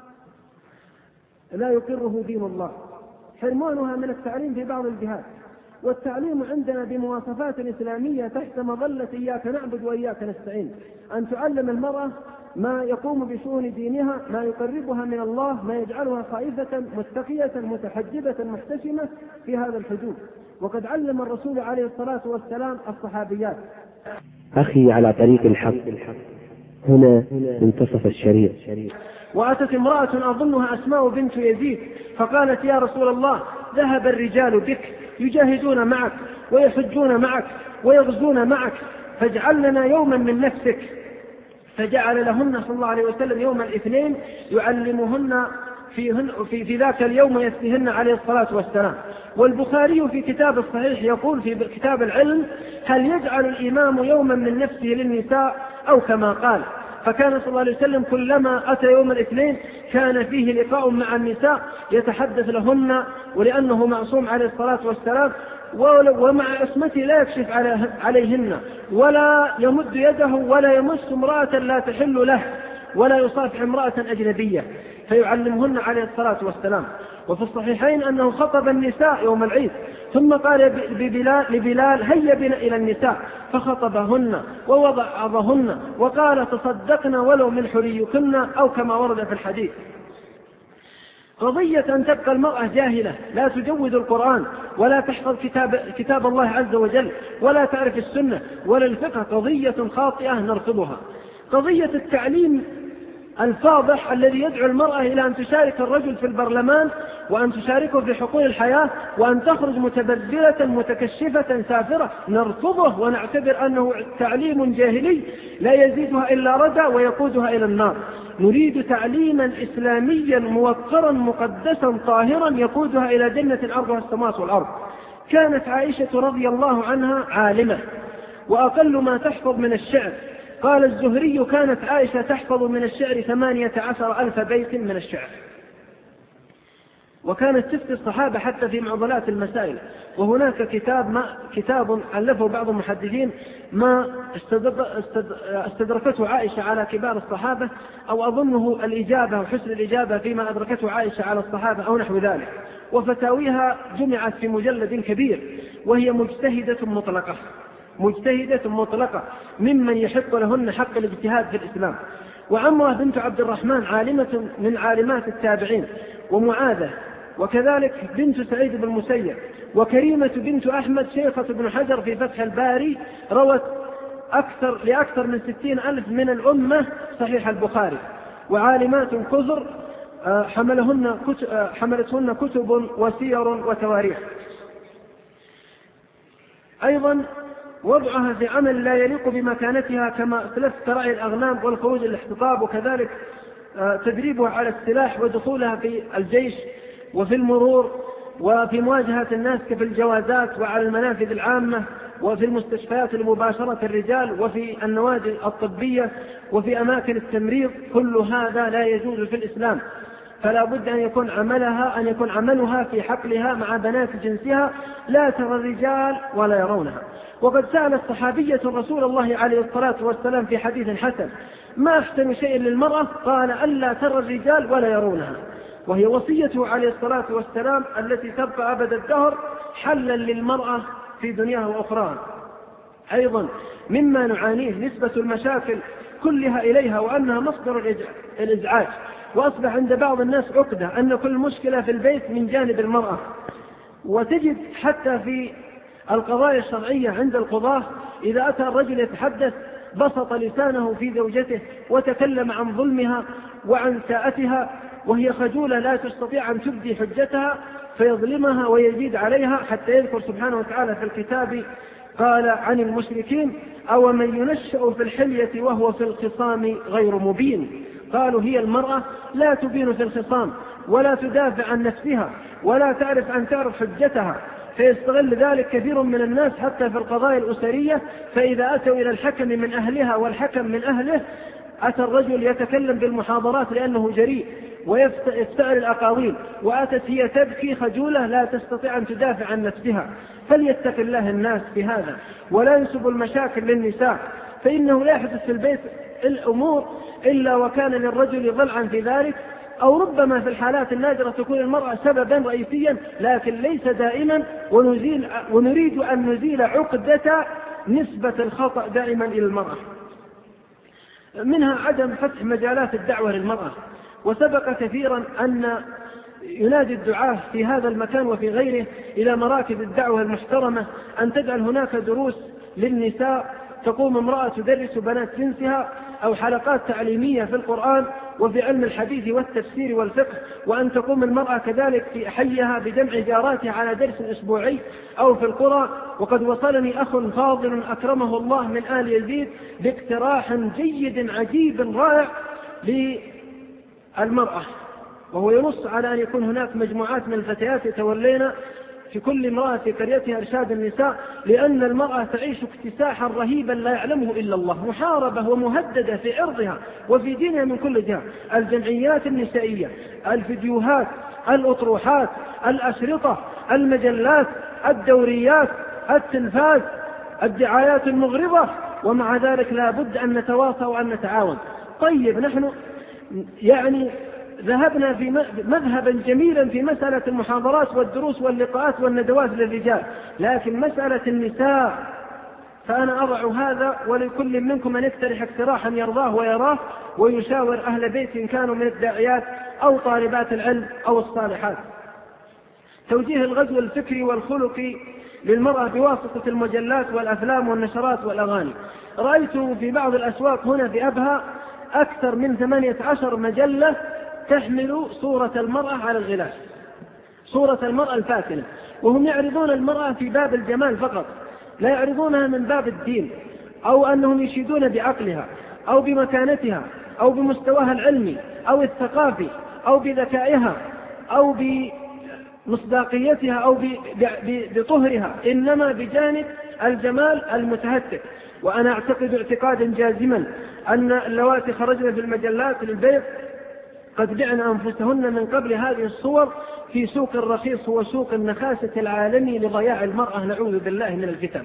لا يقره دين الله. حرمانها من التعليم في بعض الجهات، والتعليم عندنا بمواصفات إسلامية تحت مظلة إياك نعبد وإياك نستعين، أن تعلم المرأة ما يقوم بشؤون دينها، ما يقربها من الله، ما يجعلها خائفة متقية متحجبة محتشمة في هذا الحدود. وقد علم الرسول عليه الصلاة والسلام الصحابيات. أخي على طريق الحق، هنا منتصف الشريط. وأتت امرأة أظنها أسماء بنت يزيد فقالت: يا رسول الله، ذهب الرجال بك يجاهدون معك ويحجون معك ويغزون معك، فاجعل لنا يوما من نفسك. فجعل لهن صلى الله عليه وسلم يوم الاثنين يعلمهن في ذاك اليوم يفتهن عليه الصلاة والسلام. والبخاري في كتاب الصحيح يقول في كتاب العلم: هل يجعل الإمام يوما من نفسه للنساء أو كما قال. فكان صلى الله عليه وسلم كلما أتى يوم الاثنين كان فيه لقاء مع النساء يتحدث لهن، ولأنه معصوم عليه الصلاة والسلام ومع عصمته لا يكشف عليهن ولا يمد يده ولا يمس امرأة لا تحل له ولا يصافح امرأة أجنبية، فيعلمهن عليه الصلاة والسلام. وفي الصحيحين أنه خطب النساء يوم العيد ثم قال لبلال: هيا بنا إلى النساء، فخطبهن ووضعهن وقال: تصدقن ولو من حليكن، أو كما ورد في الحديث. قضية أن تبقى المرأة جاهلة لا تجود القرآن ولا تحفظ كتاب الله عز وجل ولا تعرف السنة ولا الفقه قضية خاطئة نرفضها. قضية التعليم الفاضح الذي يدعو المرأة إلى أن تشارك الرجل في البرلمان وأن تشاركه في حقوق الحياة وأن تخرج متبذلة متكشفة سافرة نرفضه ونعتبر أنه تعليم جاهلي لا يزيدها إلا ردى ويقودها إلى النار. نريد تعليما إسلاميا موقرا مقدسا طاهرا يقودها إلى جنة عرضها السماوات والأرض. كانت عائشة رضي الله عنها عالمة وأقل ما تحفظ من الشعر. قال الزهري: كانت عائشة تحفظ من الشعر 18,000 بيت من الشعر. وكانت تفتي الصحابة حتى في معضلات المسائل. وهناك كتاب ألفه بعض المحدثين ما استدركته عائشة على كبار الصحابة، أو أظنه الإجابة وحسن الإجابة فيما أدركته عائشة على الصحابة أو نحو ذلك. وفتاويها جمعت في مجلد كبير، وهي مجتهدة مطلقة ممن يحق لهن حق الاجتهاد في الإسلام. وعمرة بنت عبد الرحمن عالمة من عالمات التابعين، ومعاذة، وكذلك بنت سعيد بن المسيب، وكريمة بنت أحمد شيخة بن حجر في فتح الباري روت لأكثر من 60,000 من الأمة صحيح البخاري. وعالمات كثر حملتهن كتب وسير وتواريخ. أيضا وضعها في عمل لا يليق بمكانتها كما أسلفت كرعي الأغنام والخروج الاحتطاب، وكذلك تدريبها على السلاح ودخولها في الجيش وفي المرور وفي مواجهة الناس في الجوازات وعلى المنافذ العامة وفي المستشفيات المباشرة الرجال وفي النوادي الطبية وفي أماكن التمريض. كل هذا لا يجوز في الإسلام، فلا بد أن يكون عملها في حقلها مع بنات جنسها لا ترى الرجال ولا يرونها. وقد سألت صحابية رسول الله عليه الصلاة والسلام في حديث حسن: ما أحسن شيء للمرأة؟ قال: ألا ترى الرجال ولا يرونها. وهي وصيته عليه الصلاة والسلام التي تبقى أبد الدهر حلا للمرأة في دنياها وأخراها. أيضا مما نعانيه نسبة المشاكل كلها إليها وأنها مصدر الإزعاج، وأصبح عند بعض الناس عقدة أن كل مشكلة في البيت من جانب المرأة. وتجد حتى في القضايا الشرعية عند القضاة إذا أتى الرجل يتحدث بسط لسانه في زوجته وتكلم عن ظلمها وعن ساءتها وهي خجولة لا تستطيع أن تبدي حجتها فيظلمها ويزيد عليها، حتى يذكر سبحانه وتعالى في الكتاب قال عن المشركين: أو من ينشأ في الحلية وهو في الخصام غير مبين. قالوا هي المرأة لا تبين في الخصام ولا تدافع عن نفسها ولا تعرف أن تعرف حجتها، فيستغل ذلك كثير من الناس حتى في القضايا الأسرية. فإذا أتوا إلى الحكم من أهلها والحكم من أهله أتى الرجل يتكلم بالمحاضرات لأنه جريء ويفتعل الأقاويل، وأتت هي تبكي خجولة لا تستطيع أن تدافع عن نفسها. فليتق الله الناس بهذا ولا ينسب المشاكل للنساء، فإنه لا يحدث في البيت الأمور إلا وكان للرجل ضلعا في ذلك، أو ربما في الحالات النادرة تكون المرأة سببا رئيسيا لكن ليس دائما. ونريد أن نزيل عقدة نسبة الخطأ دائما إلى المرأة. منها عدم فتح مجالات الدعوة للمرأة. وسبق كثيرا أن ينادي الدعاة في هذا المكان وفي غيره إلى مراكز الدعوة المحترمة أن تجعل هناك دروس للنساء، تقوم امرأة تدرس بنات جنسها، أو حلقات تعليمية في القرآن وفي علم الحديث والتفسير والفقه، وأن تقوم المرأة كذلك في حيها بجمع جاراتها على درس أسبوعي أو في القرى. وقد وصلني أخ فاضل أكرمه الله من آل يزيد باقتراح جيد عجيب رائع للمرأة، وهو ينص على أن يكون هناك مجموعات من الفتيات يتولين في كل امرأة في قريتها إرشاد النساء، لأن المرأة تعيش اكتساحا رهيبا لا يعلمه إلا الله، محاربة ومهددة في عرضها وفي دينها من كل جهة. الجمعيات النسائية، الفيديوهات، الأطروحات، الأشرطة، المجلات، الدوريات، التلفاز، الدعايات المغرضة، ومع ذلك لا بد أن نتواصى وأن نتعاون. طيب نحن يعني ذهبنا في مذهبا جميلا في مسألة المحاضرات والدروس واللقاءات والندوات للرجال، لكن مسألة النساء فأنا أضع هذا ولكل منكم أن يقترح اقتراحا يرضاه ويراه، ويشاور أهل بيت إن كانوا من الداعيات أو طالبات العلم أو الصالحات. توجيه الغزو الفكري والخلقي للمرأة بواسطة المجلات والأفلام والنشرات والأغاني. رأيت في بعض الأسواق هنا في أبها أكثر من 18 مجلة تحمل صورة المرأة على الغلاف، صورة المرأة الفاتنة، وهم يعرضون المرأة في باب الجمال فقط، لا يعرضونها من باب الدين، أو أنهم يشيدون بعقلها أو بمكانتها أو بمستواها العلمي أو الثقافي أو بذكائها أو بمصداقيتها أو بطهرها، إنما بجانب الجمال المتهتك. وأنا أعتقد اعتقادا جازما أن اللواتي خرجن في المجلات للبيع قد بعن أنفسهن من قبل هذه الصور في سوق الرخيص، هو سوق النخاسة العالمي لضياع المرأة، نعوذ بالله من الفتن.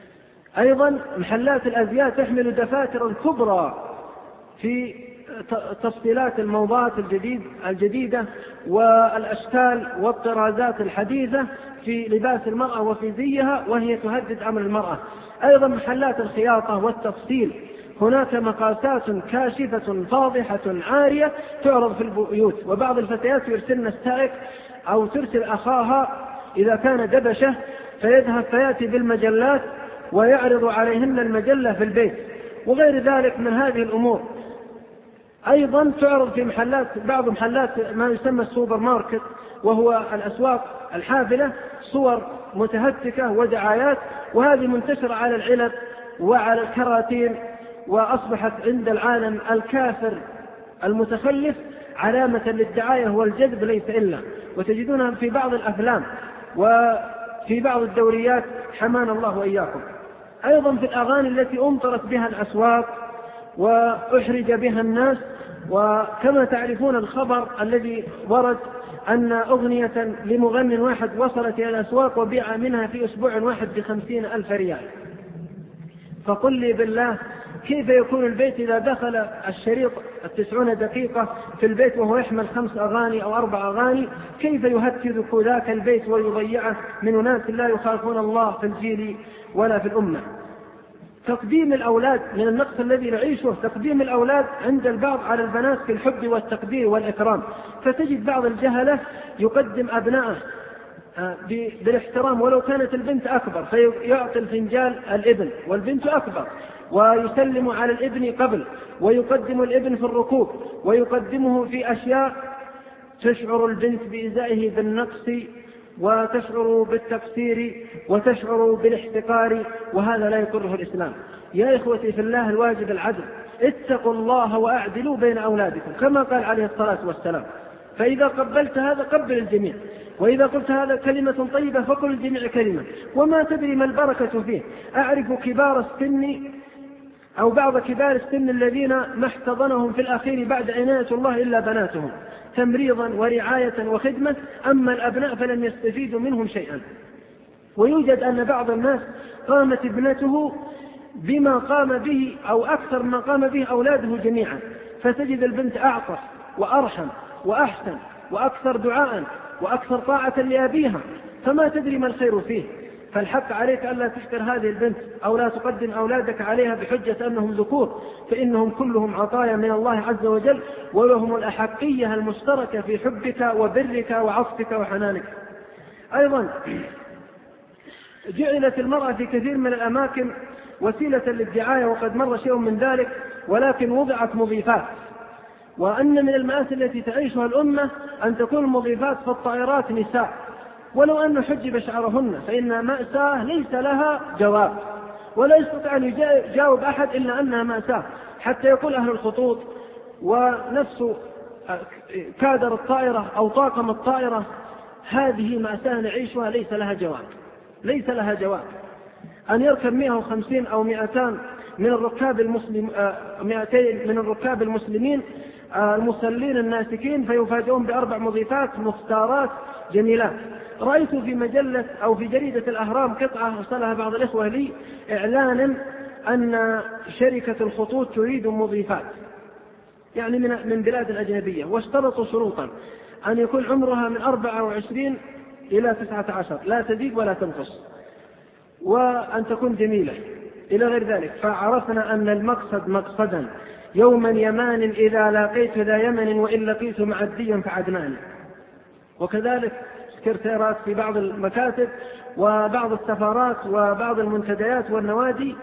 أيضا محلات الأزياء تحمل دفاتر كبرى في تفصيلات الموضات الجديدة والأشكال والطرازات الحديثة في لباس المرأة وفي زيها، وهي تهدد أمر المرأة. أيضا محلات الخياطة والتفصيل، هناك مقاسات كاشفة فاضحة عارية تعرض في البيوت، وبعض الفتيات يرسلن السائق أو ترسل أخاها إذا كان دبشة فيذهب فيأتي بالمجلات ويعرض عليهن المجلة في البيت وغير ذلك من هذه الأمور. أيضا تعرض في بعض محلات ما يسمى السوبر ماركت، وهو الأسواق الحافلة، صور متهتكة ودعايات، وهذه منتشرة على العلب وعلى الكراتين، وأصبحت عند العالم الكافر المتخلف علامة للدعاية والجذب ليس إلا، وتجدونها في بعض الأفلام وفي بعض الدوريات، حمانا الله وإياكم. أيضا في الأغاني التي أمطرت بها الأسواق وأحرج بها الناس، وكما تعرفون الخبر الذي ورد أن أغنية لمغن واحد وصلت إلى الأسواق وبيع منها في أسبوع واحد ب50,000 ريال. فقل لي بالله كيف يكون البيت إذا دخل الشريط 90 دقيقة في البيت وهو يحمل 5 أغاني أو 4 أغاني، كيف يهتك ذاك البيت ويضيعه من أناس لا يخافون الله في الجيل ولا في الأمة. تقديم الأولاد من النقص الذي نعيشه، تقديم الأولاد عند البعض على البنات في الحب والتقدير والإكرام، فتجد بعض الجهلة يقدم أبنائه بالاحترام ولو كانت البنت أكبر، فيعطي الفنجال الابن والبنت أكبر، ويسلم على الابن قبل، ويقدم الابن في الركوب، ويقدمه في أشياء تشعر البنت بإزائه بالنقص وتشعر بالتقصير وتشعر بالاحتقار، وهذا لا يقره الإسلام. يا إخوتي في الله، الواجب العدل، اتقوا الله وأعدلوا بين أولادكم كما قال عليه الصلاة والسلام. فإذا قبلت هذا قبل الجميع، وإذا قلت هذا كلمة طيبة فقل الجميع كلمة، وما تدري ما البركة فيه. أعرف كبار السن أو بعض كبار السن الذين ما احتضنهم في الأخير بعد عناية الله إلا بناتهم تمريضا ورعاية وخدمة، أما الأبناء فلم يستفيدوا منهم شيئا. ويوجد أن بعض الناس قامت ابنته بما قام به أو أكثر ما قام به أولاده جميعا، فتجد البنت أعطف وأرحم وأحسن وأكثر دعاء وأكثر طاعة لأبيها، فما تدري ما الخير فيه. فالحق عليك ألا تشكر هذه البنت أو لا تقدم أولادك عليها بحجة أنهم ذكور، فإنهم كلهم عطايا من الله عز وجل، ولهم الأحقية المشتركة في حبك وبرك وعطفك وحنانك. أيضا جعلت المرأة في كثير من الأماكن وسيلة للدعاية، وقد مر شيء من ذلك، ولكن وضعت مضيفات. وأن من المآسي التي تعيشها الأمة أن تكون المضيفات في الطائرات نساء، ولو أن حجب شعرهن، فإنها مأساة ليس لها جواب، ولا يستطيع أن يجاوب أحد إلا أنها مأساة، حتى يقول أهل الخطوط ونفس كادر الطائرة أو طاقم الطائرة هذه مأساة نعيشها ليس لها جواب، ليس لها جواب. أن يركب 150 أو 200 من الركاب 200 من الركاب المسلمين المصلين الناسكين، فيفاجئون ب4 مضيفات مختارات جميلات. رأيت في مجلة أو في جريدة الأهرام قطعة أرسلها بعض الإخوة لي إعلانا أن شركة الخطوط تريد مضيفات، يعني من بلاد أجنبية، واشترطوا شروطا أن يكون عمرها من 24 إلى 19 لا تزيد ولا تنقص، وأن تكون جميلة إلى غير ذلك. فعرفنا أن المقصد مقصدا يوما يمان إذا لاقيت ذا يمن وإن لقيت معديا فعدنان. وكذلك سكرتيرات في بعض المكاتب وبعض السفارات وبعض المنتديات والنوادي،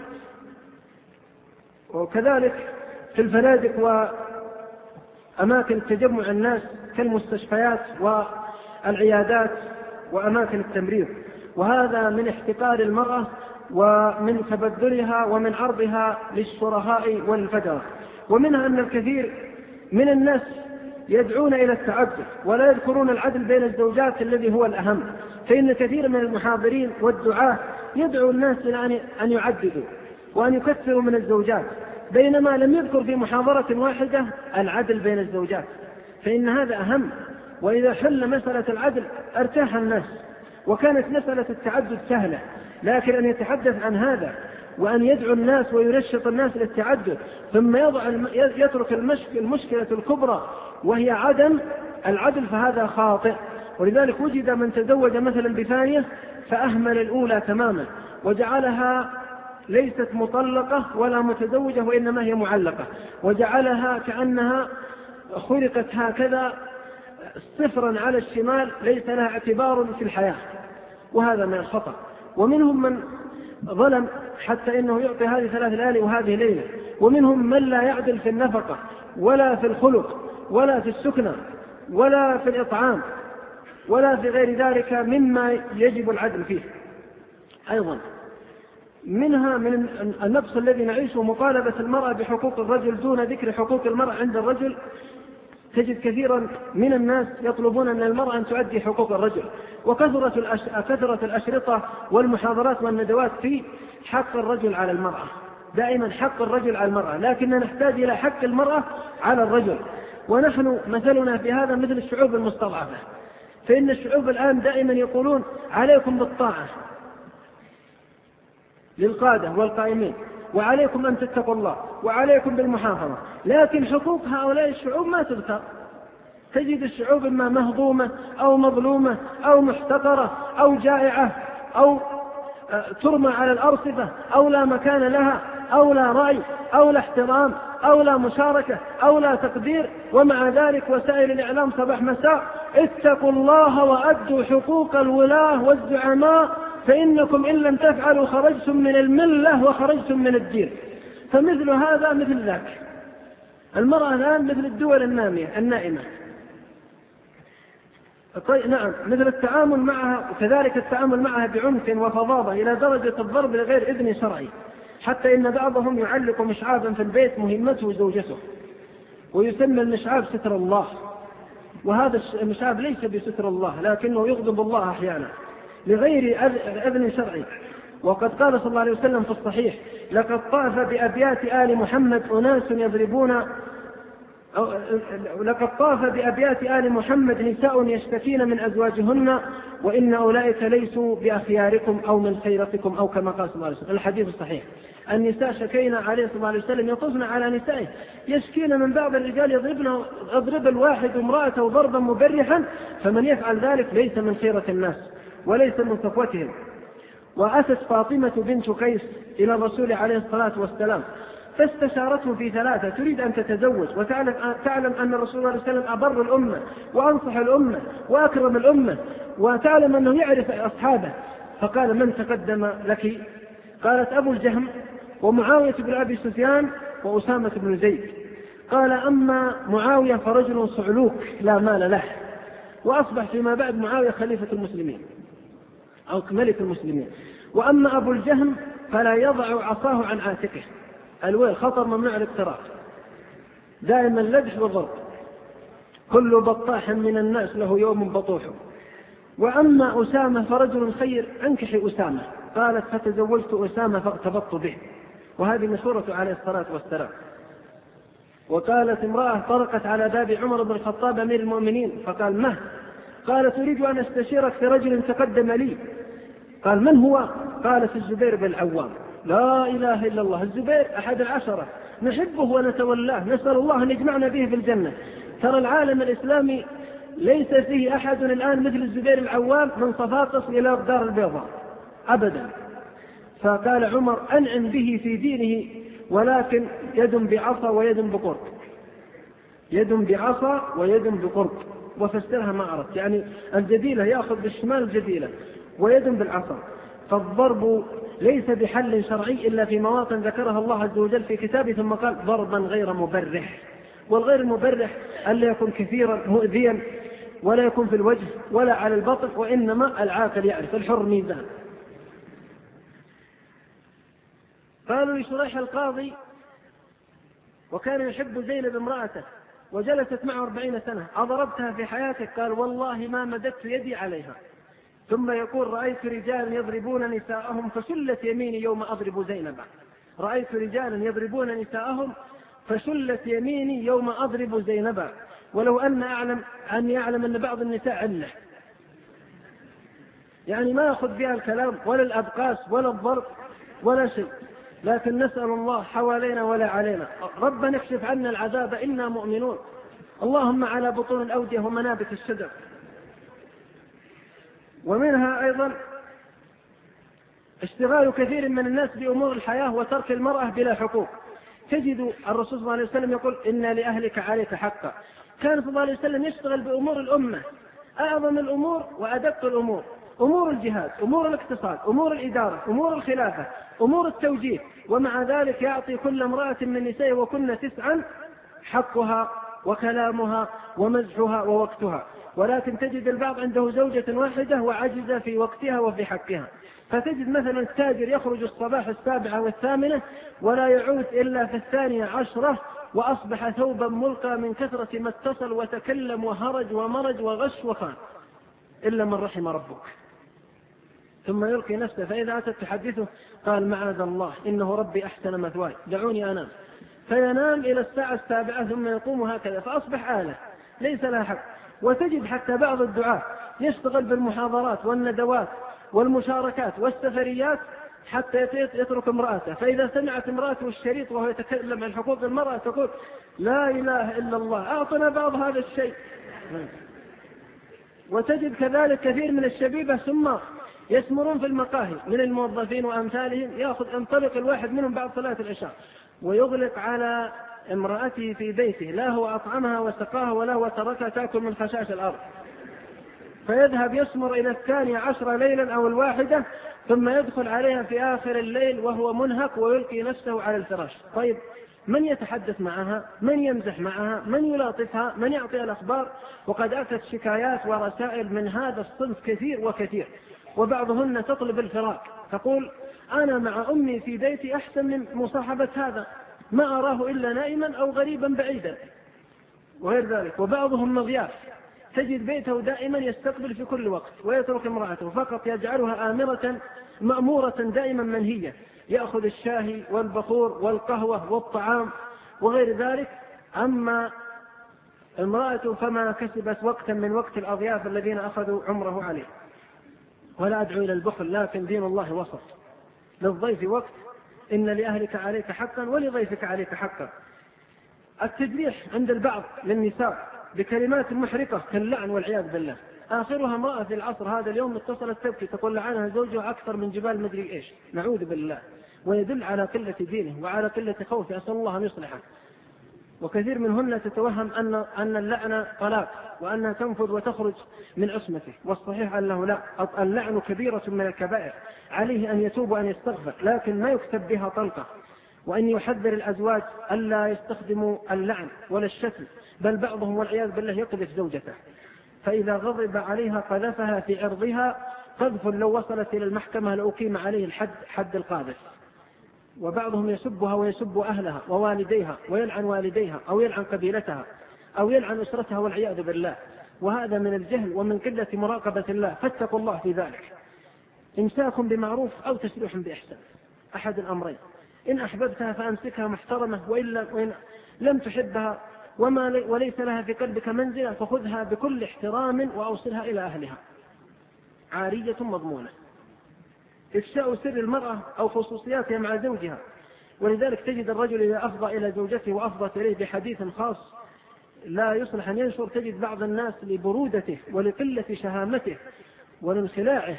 وكذلك في الفنادق وأماكن تجمع الناس كالمستشفيات والعيادات وأماكن التمريض. وهذا من احتقار المرأة ومن تبذلها ومن عرضها للشرهاء والفجرة. ومنها أن الكثير من الناس يدعون إلى التعدد ولا يذكرون العدل بين الزوجات الذي هو الأهم، فإن كثير من المحاضرين والدعاة يدعو الناس إلى أن يعددوا وأن يكثروا من الزوجات، بينما لم يذكر في محاضرة واحدة العدل بين الزوجات، فإن هذا أهم. وإذا حل مسألة العدل ارتاح الناس، وكانت مسألة التعدد سهلة. لكن أن يتحدث عن هذا وأن يدعو الناس وينشط الناس للتعدد ثم يترك المشكلة الكبرى وهي عدم العدل، فهذا خاطئ. ولذلك وجد من تزوج مثلا بثانية فأهمل الأولى تماما وجعلها ليست مطلقة ولا متزوجة وإنما هي معلقة، وجعلها كأنها خلقت هكذا صفرا على الشمال ليس لها اعتبار في الحياة، وهذا من الخطأ. ومنهم من ظلم حتى إنه يعطي هذه 3 ليالي وهذه ليلة، ومنهم من لا يعدل في النفقة ولا في الخلق ولا في السكنة ولا في الإطعام ولا في غير ذلك مما يجب العدل فيه. أيضا منها من النقص الذي نعيشه مطالبة المرأة بحقوق الرجل دون ذكر حقوق المرأة عند الرجل. تجد كثيرا من الناس يطلبون من المرأة أن تؤدي حقوق الرجل، وكثرة الأشرطة والمحاضرات والندوات في حق الرجل على المرأة، دائما حق الرجل على المرأة، لكننا نحتاج إلى حق المرأة على الرجل. ونحن مثلنا في هذا مثل الشعوب المستضعفة، فإن الشعوب الآن دائما يقولون عليكم بالطاعة للقادة والقائمين، وعليكم أن تتقوا الله، وعليكم بالمحافظة، لكن حقوق هؤلاء الشعوب ما تذكر. تجد الشعوب إما مهضومة أو مظلومة أو محتقرة أو جائعة أو ترمى على الأرصفة أو لا مكان لها أو لا رأي أو لا احترام أو لا مشاركة أو لا تقدير. ومع ذلك وسائل الإعلام صباح مساء اتقوا الله وأدوا حقوق الولاة والزعماء فإنكم إن لم تفعلوا خرجتم من الملة وخرجتم من الدين. فمثل هذا مثل ذاك. المرأة الآن مثل الدول النائمة. طيب نعم، مثل التعامل معها، وكذلك التعامل معها بعنف وفظاظة إلى درجة الضرب لغير إذن شرعي، حتى إن بعضهم يعلق مشعابا في البيت مهمته زوجته ويسمى المشعاب ستر الله، وهذا المشعاب ليس بستر الله لكنه يغضب الله أحيانا لغير إذن شرعي. وقد قال صلى الله عليه وسلم في الصحيح: لقد طاف بأبيات آل محمد أناس يضربون لقد طاف بأبيات آل محمد نساء يشتكين من أزواجهن وإن أولئك ليسوا بأخياركم أو من خيرتكم، أو كما قال صلى الله عليه وسلم. الحديث الصحيح. النساء شكينا عليه صلى الله عليه وسلم يطفن على نسائه، يشكين من بعض الرجال يضرب الواحد امرأته ضربا مبرحا، فمن يفعل ذلك ليس من خيرة الناس وليس من صفوتهم. وأتت فاطمة بنت قيس إلى الرسول عليه الصلاة والسلام فاستشارته في ثلاثة، تريد أن تتزوج وتعلم أن الرسول صلى الله عليه وسلم أبر الأمة وأنصح الأمة وأكرم الأمة، وتعلم أنه يعرف أصحابه. فقال: من تقدم لك؟ قالت: أبو الجهم ومعاوية بن أبي سفيان وأسامة بن زيد. قال: أما معاوية فرجل صعلوك لا مال له، وأصبح فيما بعد معاوية خليفة المسلمين أو ملك المسلمين. وأما أبو الجهم فلا يضع عصاه عن عاتقه، الويل خطر ممنوع الاقتراب، دائما لدح وضرب، كل بطاح من الناس له يوم بطوح. وأما أسامة فرجل خير، أنكحي أسامة. قالت: فتزوجت أسامة فاغتبطت به. وهذه مشورة عليه الصلاة والسلام. وقالت امرأة طرقت على باب عمر بن الخطاب أمير المؤمنين فقال: مه؟ قالت: أريد أن أستشيرك في رجل تقدم لي. قال: من هو؟ قالت: الزبير بن العوام. لا إله إلا الله، الزبير أحد العشرة نحبه ونتولاه، نسأل الله أن يجمعنا به في الجنة. ترى العالم الإسلامي ليس فيه أحد الآن مثل الزبير العوام من صفاقس إلى الدار البيضاء أبدا. فقال عمر: أنعم به في دينه، ولكن يد بعصا ويد بقرط، يد بعصا ويد بقرط. وفسرها ما عرفت، يعني الجديلة يأخذ بالشمال الجديلة ويد بالعصا. فالضرب ليس بحل شرعي إلا في مواطن ذكرها الله عز وجل في كتابه، ثم قال: ضربا غير مبرح. والغير المبرح ألا يكون كثيرا مؤذيا، ولا يكون في الوجه ولا على البطن، وإنما العاقل يعرف، الحر ميزان. قالوا لشريح القاضي وكان يحب زينب امرأته وجلست معه 40 سنة: أضربتها في حياتك؟ قال: والله ما مددت يدي عليها. ثم يقول: رأيت رجالا يضربون نساءهم فشلت يميني يوم أضرب زينب. رأيت رجالا يضربون نساءهم فشلت يميني يوم أضرب زينب، ولو أن يعلم أن بعض النساء عنه. يعني ما يأخذ بها الكلام ولا الأبقاس ولا الضرب ولا شيء، لكن نسأل الله حوالينا ولا علينا. ربنا اكشف عنا العذاب إنا مؤمنون. اللهم على بطون الأودية ومنابت الشجر. ومنها أيضا اشتغال كثير من الناس بأمور الحياة وترك المرأة بلا حقوق. تجد الرسول صلى الله عليه وسلم يقول: إن لأهلك عليك حقا. كان صلى الله عليه وسلم يشتغل بأمور الأمة، أعظم الأمور وأدق الأمور، أمور الجهاد، أمور الاقتصاد، أمور الإدارة، أمور الخلافة، أمور التوجيه. ومع ذلك يعطي كل امرأة من نسائه وكن 9 حقها وكلامها ومزحها ووقتها. ولكن تجد البعض عنده زوجة واحدة وعجز في وقتها وفي حقها. فتجد مثلا التاجر يخرج الصباح 7 و8 ولا يعود إلا في 12، وأصبح ثوبا ملقى من كثرة ما اتصل وتكلم وهرج ومرج وغش وخان، إلا من رحم ربك. ثم يلقي نفسه، فإذا أتت تحدثه قال: معاذ الله، إنه ربي أحسن مثواي، دعوني أنام. فينام إلى الساعة 7 ثم يقوم هكذا، فأصبح آلة ليس لها حق. وتجد حتى بعض الدعاة يشتغل بالمحاضرات والندوات والمشاركات والسفريات حتى يترك امرأته، فإذا سمعت امرأته الشريط وهو يتكلم عن حقوق المرأة تقول: لا إله إلا الله، أعطنا بعض هذا الشيء. وتجد كذلك كثير من الشبيبة ثم يسمرون في المقاهي من الموظفين وأمثالهم، ينطلق الواحد منهم بعد صلاة العشاء ويغلق على امرأته في بيته، لا هو أطعمها وسقاها ولا هو تركها تأكل من خشاش الأرض، فيذهب يسمر إلى 12 ليلا أو 1، ثم يدخل عليها في آخر الليل وهو منهك ويلقي نفسه على الفراش. طيب، من يتحدث معها؟ من يمزح معها؟ من يلاطفها؟ من يعطي الأخبار؟ وقد أتت شكايات ورسائل من هذا الصنف كثير وكثير. وبعضهن تطلب الفراق، تقول: أنا مع أمي في بيتي أحسن من مصاحبة هذا، ما أراه إلا نائما أو غريبا بعيدا وغير ذلك. وبعضهم مضياف، تجد بيته دائما يستقبل في كل وقت ويترك امرأته، فقط يجعلها آمرة مأمورة دائما منهية، يأخذ الشاهي والبخور والقهوة والطعام وغير ذلك. أما امرأته فما كسبت وقتا من وقت الأضياف الذين أخذوا عمره عليه. ولا أدعو إلى البخل، لكن دين الله وسط، للضيف وقت، إن لأهلك عليك حقا ولضيفك عليك حقا. التجريح عند البعض للنساء بكلمات محرقة كاللعن والعياذ بالله، آخرها امرأة في العصر هذا اليوم اتصلت تبكي تقول لعنها زوجها أكثر من جبال مدري إيش، نعوذ بالله، ويدل على قلة دينه وعلى قلة خوفه، أسأل الله أن يصلحه. وكثير منهن تتوهم أن اللعنة طلاق وأنها تنفذ وتخرج من عصمته، والصحيح أنه لا، اللعن كبيرة من الكبائر، عليه أن يتوب وأن يستغفر، لكن ما يكتب بها طلقة، وأن يحذر الأزواج ألا يستخدموا اللعن ولا الشتم، بل بعضهم والعياذ بالله يقذف زوجته، فإذا غضب عليها قذفها في عرضها قذف لو وصلت إلى المحكمة لأقيم عليه الحد، حد القاذف. وبعضهم يسبها ويسب أهلها ووالديها ويلعن والديها أو يلعن قبيلتها أو يلعن أسرتها والعياذ بالله، وهذا من الجهل ومن قلة مراقبة الله، فاتقوا الله في ذلك. إمساك بمعروف أو تسريح بإحسان، أحد الأمرين، إن أحببتها فأمسكها محترمة، وإن لم تحبها وليس لها في قلبك منزلة فخذها بكل احترام وأوصلها إلى أهلها عارية مضمونة. إفشاء سر المرأة أو خصوصياتها مع زوجها، ولذلك تجد الرجل إذا أفضى إلى زوجته وأفضت إليه بحديث خاص لا يصلح أن ينشر، تجد بعض الناس لبرودته ولقلة شهامته ولانخلاعه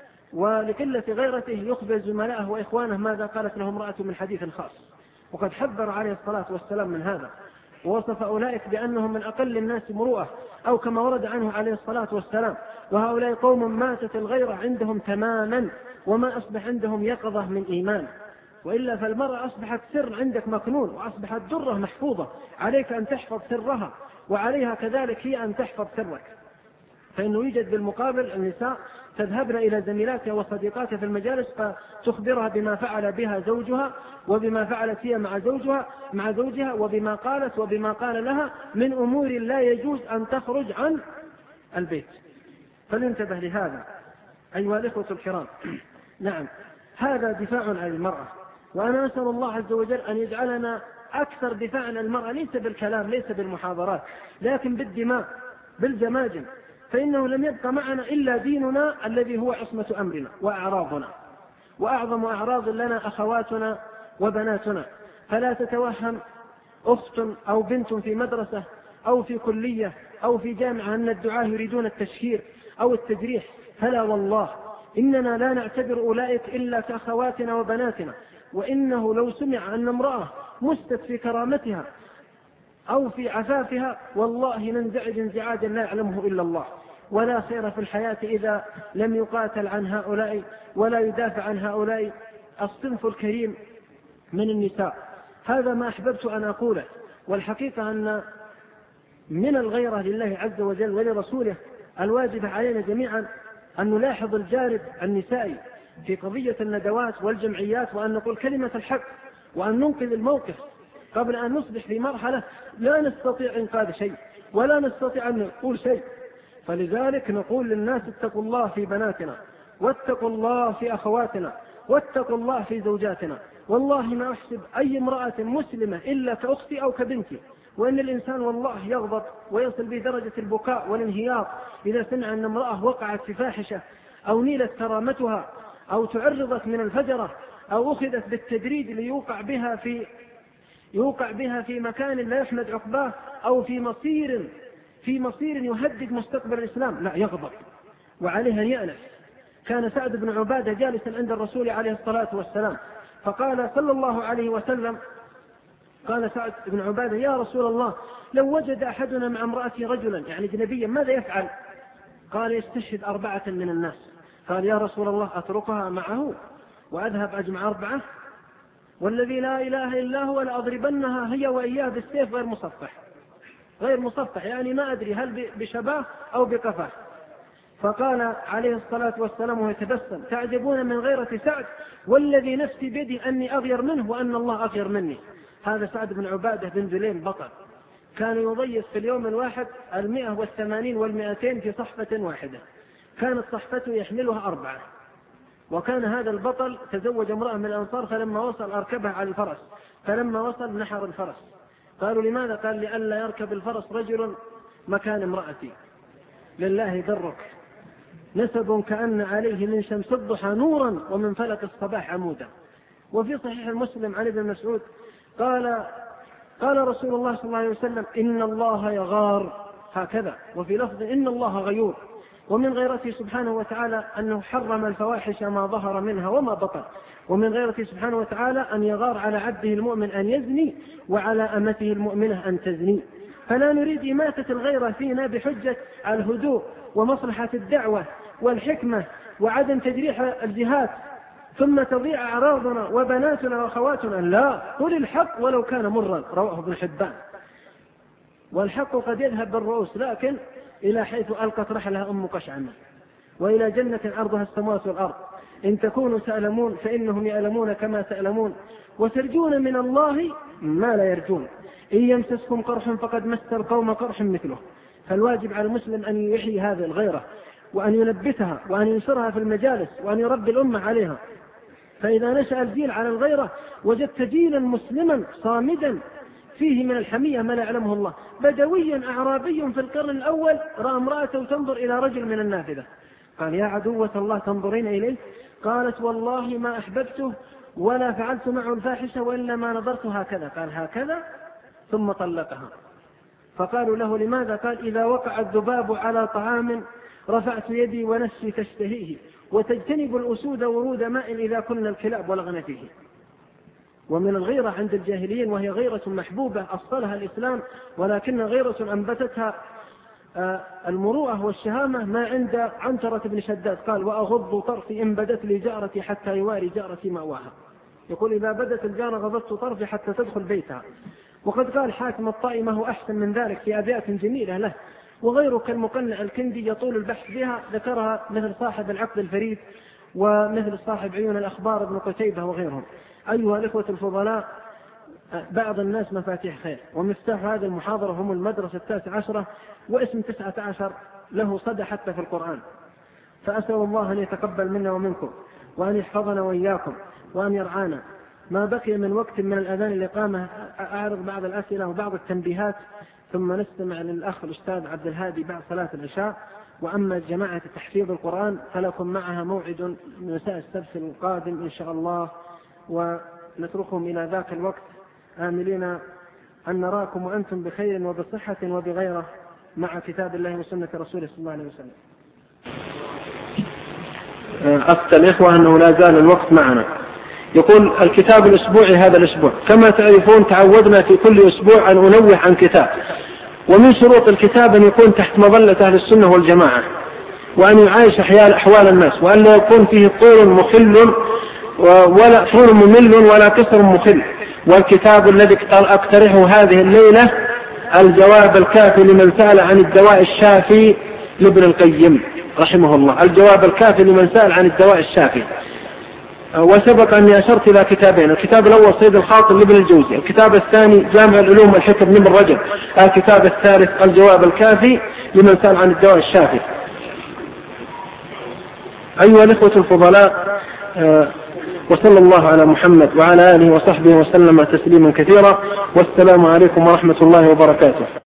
ولقلة غيرته يخبر زملائه وإخوانه ماذا قالت له امرأة من حديث خاص، وقد حذر عليه الصلاة والسلام من هذا، ووصف أولئك بأنهم من أقل الناس مروءة، أو كما ورد عنه عليه الصلاة والسلام: وهؤلاء قوم ماتت الغيرة عندهم تماما وما أصبح عندهم يقظة من إيمان. وإلا فالمرأة أصبحت سر عندك مكنون، وأصبحت درة محفوظة، عليك أن تحفظ سرها، وعليها كذلك هي أن تحفظ سرك. فإنه يوجد بالمقابل النساء تذهبن إلى زميلاتها وصديقاتها في المجالس فتخبرها بما فعل بها زوجها وبما فعلت هي مع زوجها وبما قالت وبما قال لها من أمور لا يجوز أن تخرج عن البيت. فلننتبه لهذا أيها الإخوة الكرام. نعم، هذا دفاع عن المرأة، وأنا أسأل الله عز وجل أن يجعلنا أكثر دفاعا عن المرأة، ليس بالكلام، ليس بالمحاضرات، لكن بالدماء، بالجماجم، فإنه لم يبقى معنا إلا ديننا الذي هو عصمة أمرنا وأعراضنا، وأعظم أعراض لنا أخواتنا وبناتنا. فلا تتوهم أخت أو بنت في مدرسة أو في كلية أو في جامعة أن الدعاة يريدون التشهير أو التجريح، فلا والله، إننا لا نعتبر أولئك إلا كأخواتنا وبناتنا. وإنه لو سمع أن امرأة مست في كرامتها أو في عفافها والله ننزعج انزعاجا لا يعلمه إلا الله. ولا خير في الحياة إذا لم يقاتل عن هؤلاء ولا يدافع عن هؤلاء الصنف الكريم من النساء. هذا ما أحببت أن أقوله. والحقيقة أن من الغيرة لله عز وجل ولرسوله الواجب علينا جميعا أن نلاحظ الجانب النسائي في قضية الندوات والجمعيات، وأن نقول كلمة الحق، وأن ننقذ الموقف قبل أن نصبح في مرحلة لا نستطيع إنقاذ شيء ولا نستطيع أن نقول شيء. فلذلك نقول للناس: اتقوا الله في بناتنا، واتقوا الله في أخواتنا، واتقوا الله في زوجاتنا. والله ما أحسب أي امرأة مسلمة إلا كأختي أو كبنتي. وإن الإنسان والله يغضب ويصل بدرجة البكاء والانهيار إذا سمع أن امرأة وقعت في فاحشة أو نيلت كرامتها أو تعرضت من الفجرة أو أخذت بالتدريج ليوقع بها في مكان لا يحمد عقباه أو في مصير يهدد مستقبل الإسلام. لا، يغضب وعليها أن يأنس. كان سعد بن عبادة جالسا عند الرسول عليه الصلاة والسلام، فقال صلى الله عليه وسلم، قال سعد بن عبادة: يا رسول الله، لو وجد أحدنا مع امرأته رجلا يعني أجنبيا ماذا يفعل؟ قال: يستشهد 4 من الناس. قال: يا رسول الله، أتركها معه وأذهب أجمع 4؟ والذي لا إله إلا هو لأضربنها هي وإياه بالسيف غير مصفح، يعني ما أدري هل بشباه أو بقفاه. فقال عليه الصلاة والسلام ويتبسم: تعجبون من غيرة سعد، والذي نفسي بيدي أني أغير منه وأن الله أغير مني. هذا سعد بن عبادة بن ذليل بطل، كان يضيف في اليوم الواحد 180 و200 في صحفة واحدة، كانت صحفته يحملها 4. وكان هذا البطل تزوج امرأة من الأنصار، فلما وصل أركبها على الفرس، فلما وصل نحر الفرس. قالوا: لماذا؟ قال: لئلا يركب الفرس رجل مكان امرأتي. لله درك، نسب كأن عليه من شمس الضحى نورا ومن فلك الصباح عمودا. وفي صحيح المسلم عن ابن مسعود قال رسول الله صلى الله عليه وسلم: إن الله يغار، هكذا. وفي لفظ: إن الله غيور، ومن غيرته سبحانه وتعالى أنه حرم الفواحش ما ظهر منها وما بطن، ومن غيرته سبحانه وتعالى أن يغار على عبده المؤمن أن يزني وعلى أمته المؤمنة أن تزني. فلا نريد إماتة الغيرة فينا بحجة الهدوء ومصلحة الدعوة والحكمة وعدم تجريح الجهات ثم تضيع أعراضنا وبناتنا وأخواتنا. لا، قل الحق ولو كان مرا، رواه ابن حبان. والحق قد يذهب بالرؤوس، لكن إلى حيث ألقت رحلها أم قشعمة، وإلى جنة عرضها السماوات والأرض. إن تكونوا تألمون فإنهم يألمون كما تألمون، وترجون من الله ما لا يرجون. إن يمسسكم قرح فقد مس القوم قرح مثله. فالواجب على المسلم أن يحيي هذه الغيرة وأن ينبتها وأن ينشرها في المجالس وأن يربي الأمة عليها. فإذا نشأ الجيل على الغيرة وجدت جيلا مسلما صامدا فيه من الحمية ما لا يعلمه الله. بدوي أعرابي في القرن الأول رأى امرأته تنظر إلى رجل من النافذة، قال: يا عدوة الله تنظرين إليه؟ قالت: والله ما أحببته ولا فعلت معه الفاحشة وإلا ما نظرت هكذا. قال: هكذا؟ ثم طلقها. فقالوا له: لماذا؟ قال: إذا وقع الذباب على طعام رفعت يدي ونفسي تشتهيه، وتجتنب الأسود ورود ماء إذا كنا الكلاب ولغن فيه. ومن الغيرة عند الجاهليين، وهي غيرة محبوبة أصلها الإسلام، ولكن غيرة أنبتتها المروءة والشهامة، ما عند عنترة بن شداد قال: وأغض طرفي إن بدت لي جارتي حتى يواري جارتي مأواها. يقول: إذا بدت الجارة غضضت طرفي حتى تدخل بيتها. وقد قال حاتم الطائي: ما هو أحسن من ذلك في أبيات جميلة له. وغيره كالمقنع الكندي يطول البحث بها، ذكرها مثل صاحب العقد الفريد ومثل صاحب عيون الأخبار ابن قتيبة وغيرهم. أيها الإخوة الفضلاء، بعض الناس مفاتيح خير، ومفتاح هذه المحاضرة هم المدرسة 19، واسم 19 له صدى حتى في القرآن. فأسأل الله أن يتقبل منا ومنكم، وأن يحفظنا وإياكم، وأن يرعانا. ما بقي من وقت من الأذان الإقامة أعرض بعض الأسئلة وبعض التنبيهات، ثم نستمع للأخ الأستاذ عبد الهادي بعد صلاة العشاء. وأما جماعة تحفيظ القرآن فلكم معها موعد مساء السبت القادم إن شاء الله، ونتركهم إلى ذاك الوقت آملين أن نراكم وأنتم بخير وبصحة وبغيره مع كتاب الله وسنة رسوله صلى الله عليه وسلم. أفتى الإخوة أنه لا زال الوقت معنا. يقول: الكتاب الأسبوعي هذا الأسبوع كما تعرفون تعودنا في كل أسبوع أن أنوه عن كتاب، ومن شروط الكتاب أن يكون تحت مظلة أهل السنة والجماعة، وأن يعايش أحوال الناس، وأن لا يكون فيه طول مخل ولا طول ممل ولا قصر مخل. والكتاب الذي أقترحه هذه الليلة الجواب الكافي لمن سأل عن الدواء الشافي لابن القيم رحمه الله. الجواب الكافي لمن سأل عن الدواء الشافي. وسبق أني أشرت إلى كتابين: الكتاب الأول صيد الخاطر لابن الجوزي، الكتاب الثاني جامع العلوم والحكم لابن رجب، الكتاب الثالث الجواب الكافي لمن سأل عن الدواء الشافي. أيها الإخوة الفضلاء، وصلى الله على محمد وعلى آله وصحبه وسلم تسليما كثيرا، والسلام عليكم ورحمة الله وبركاته.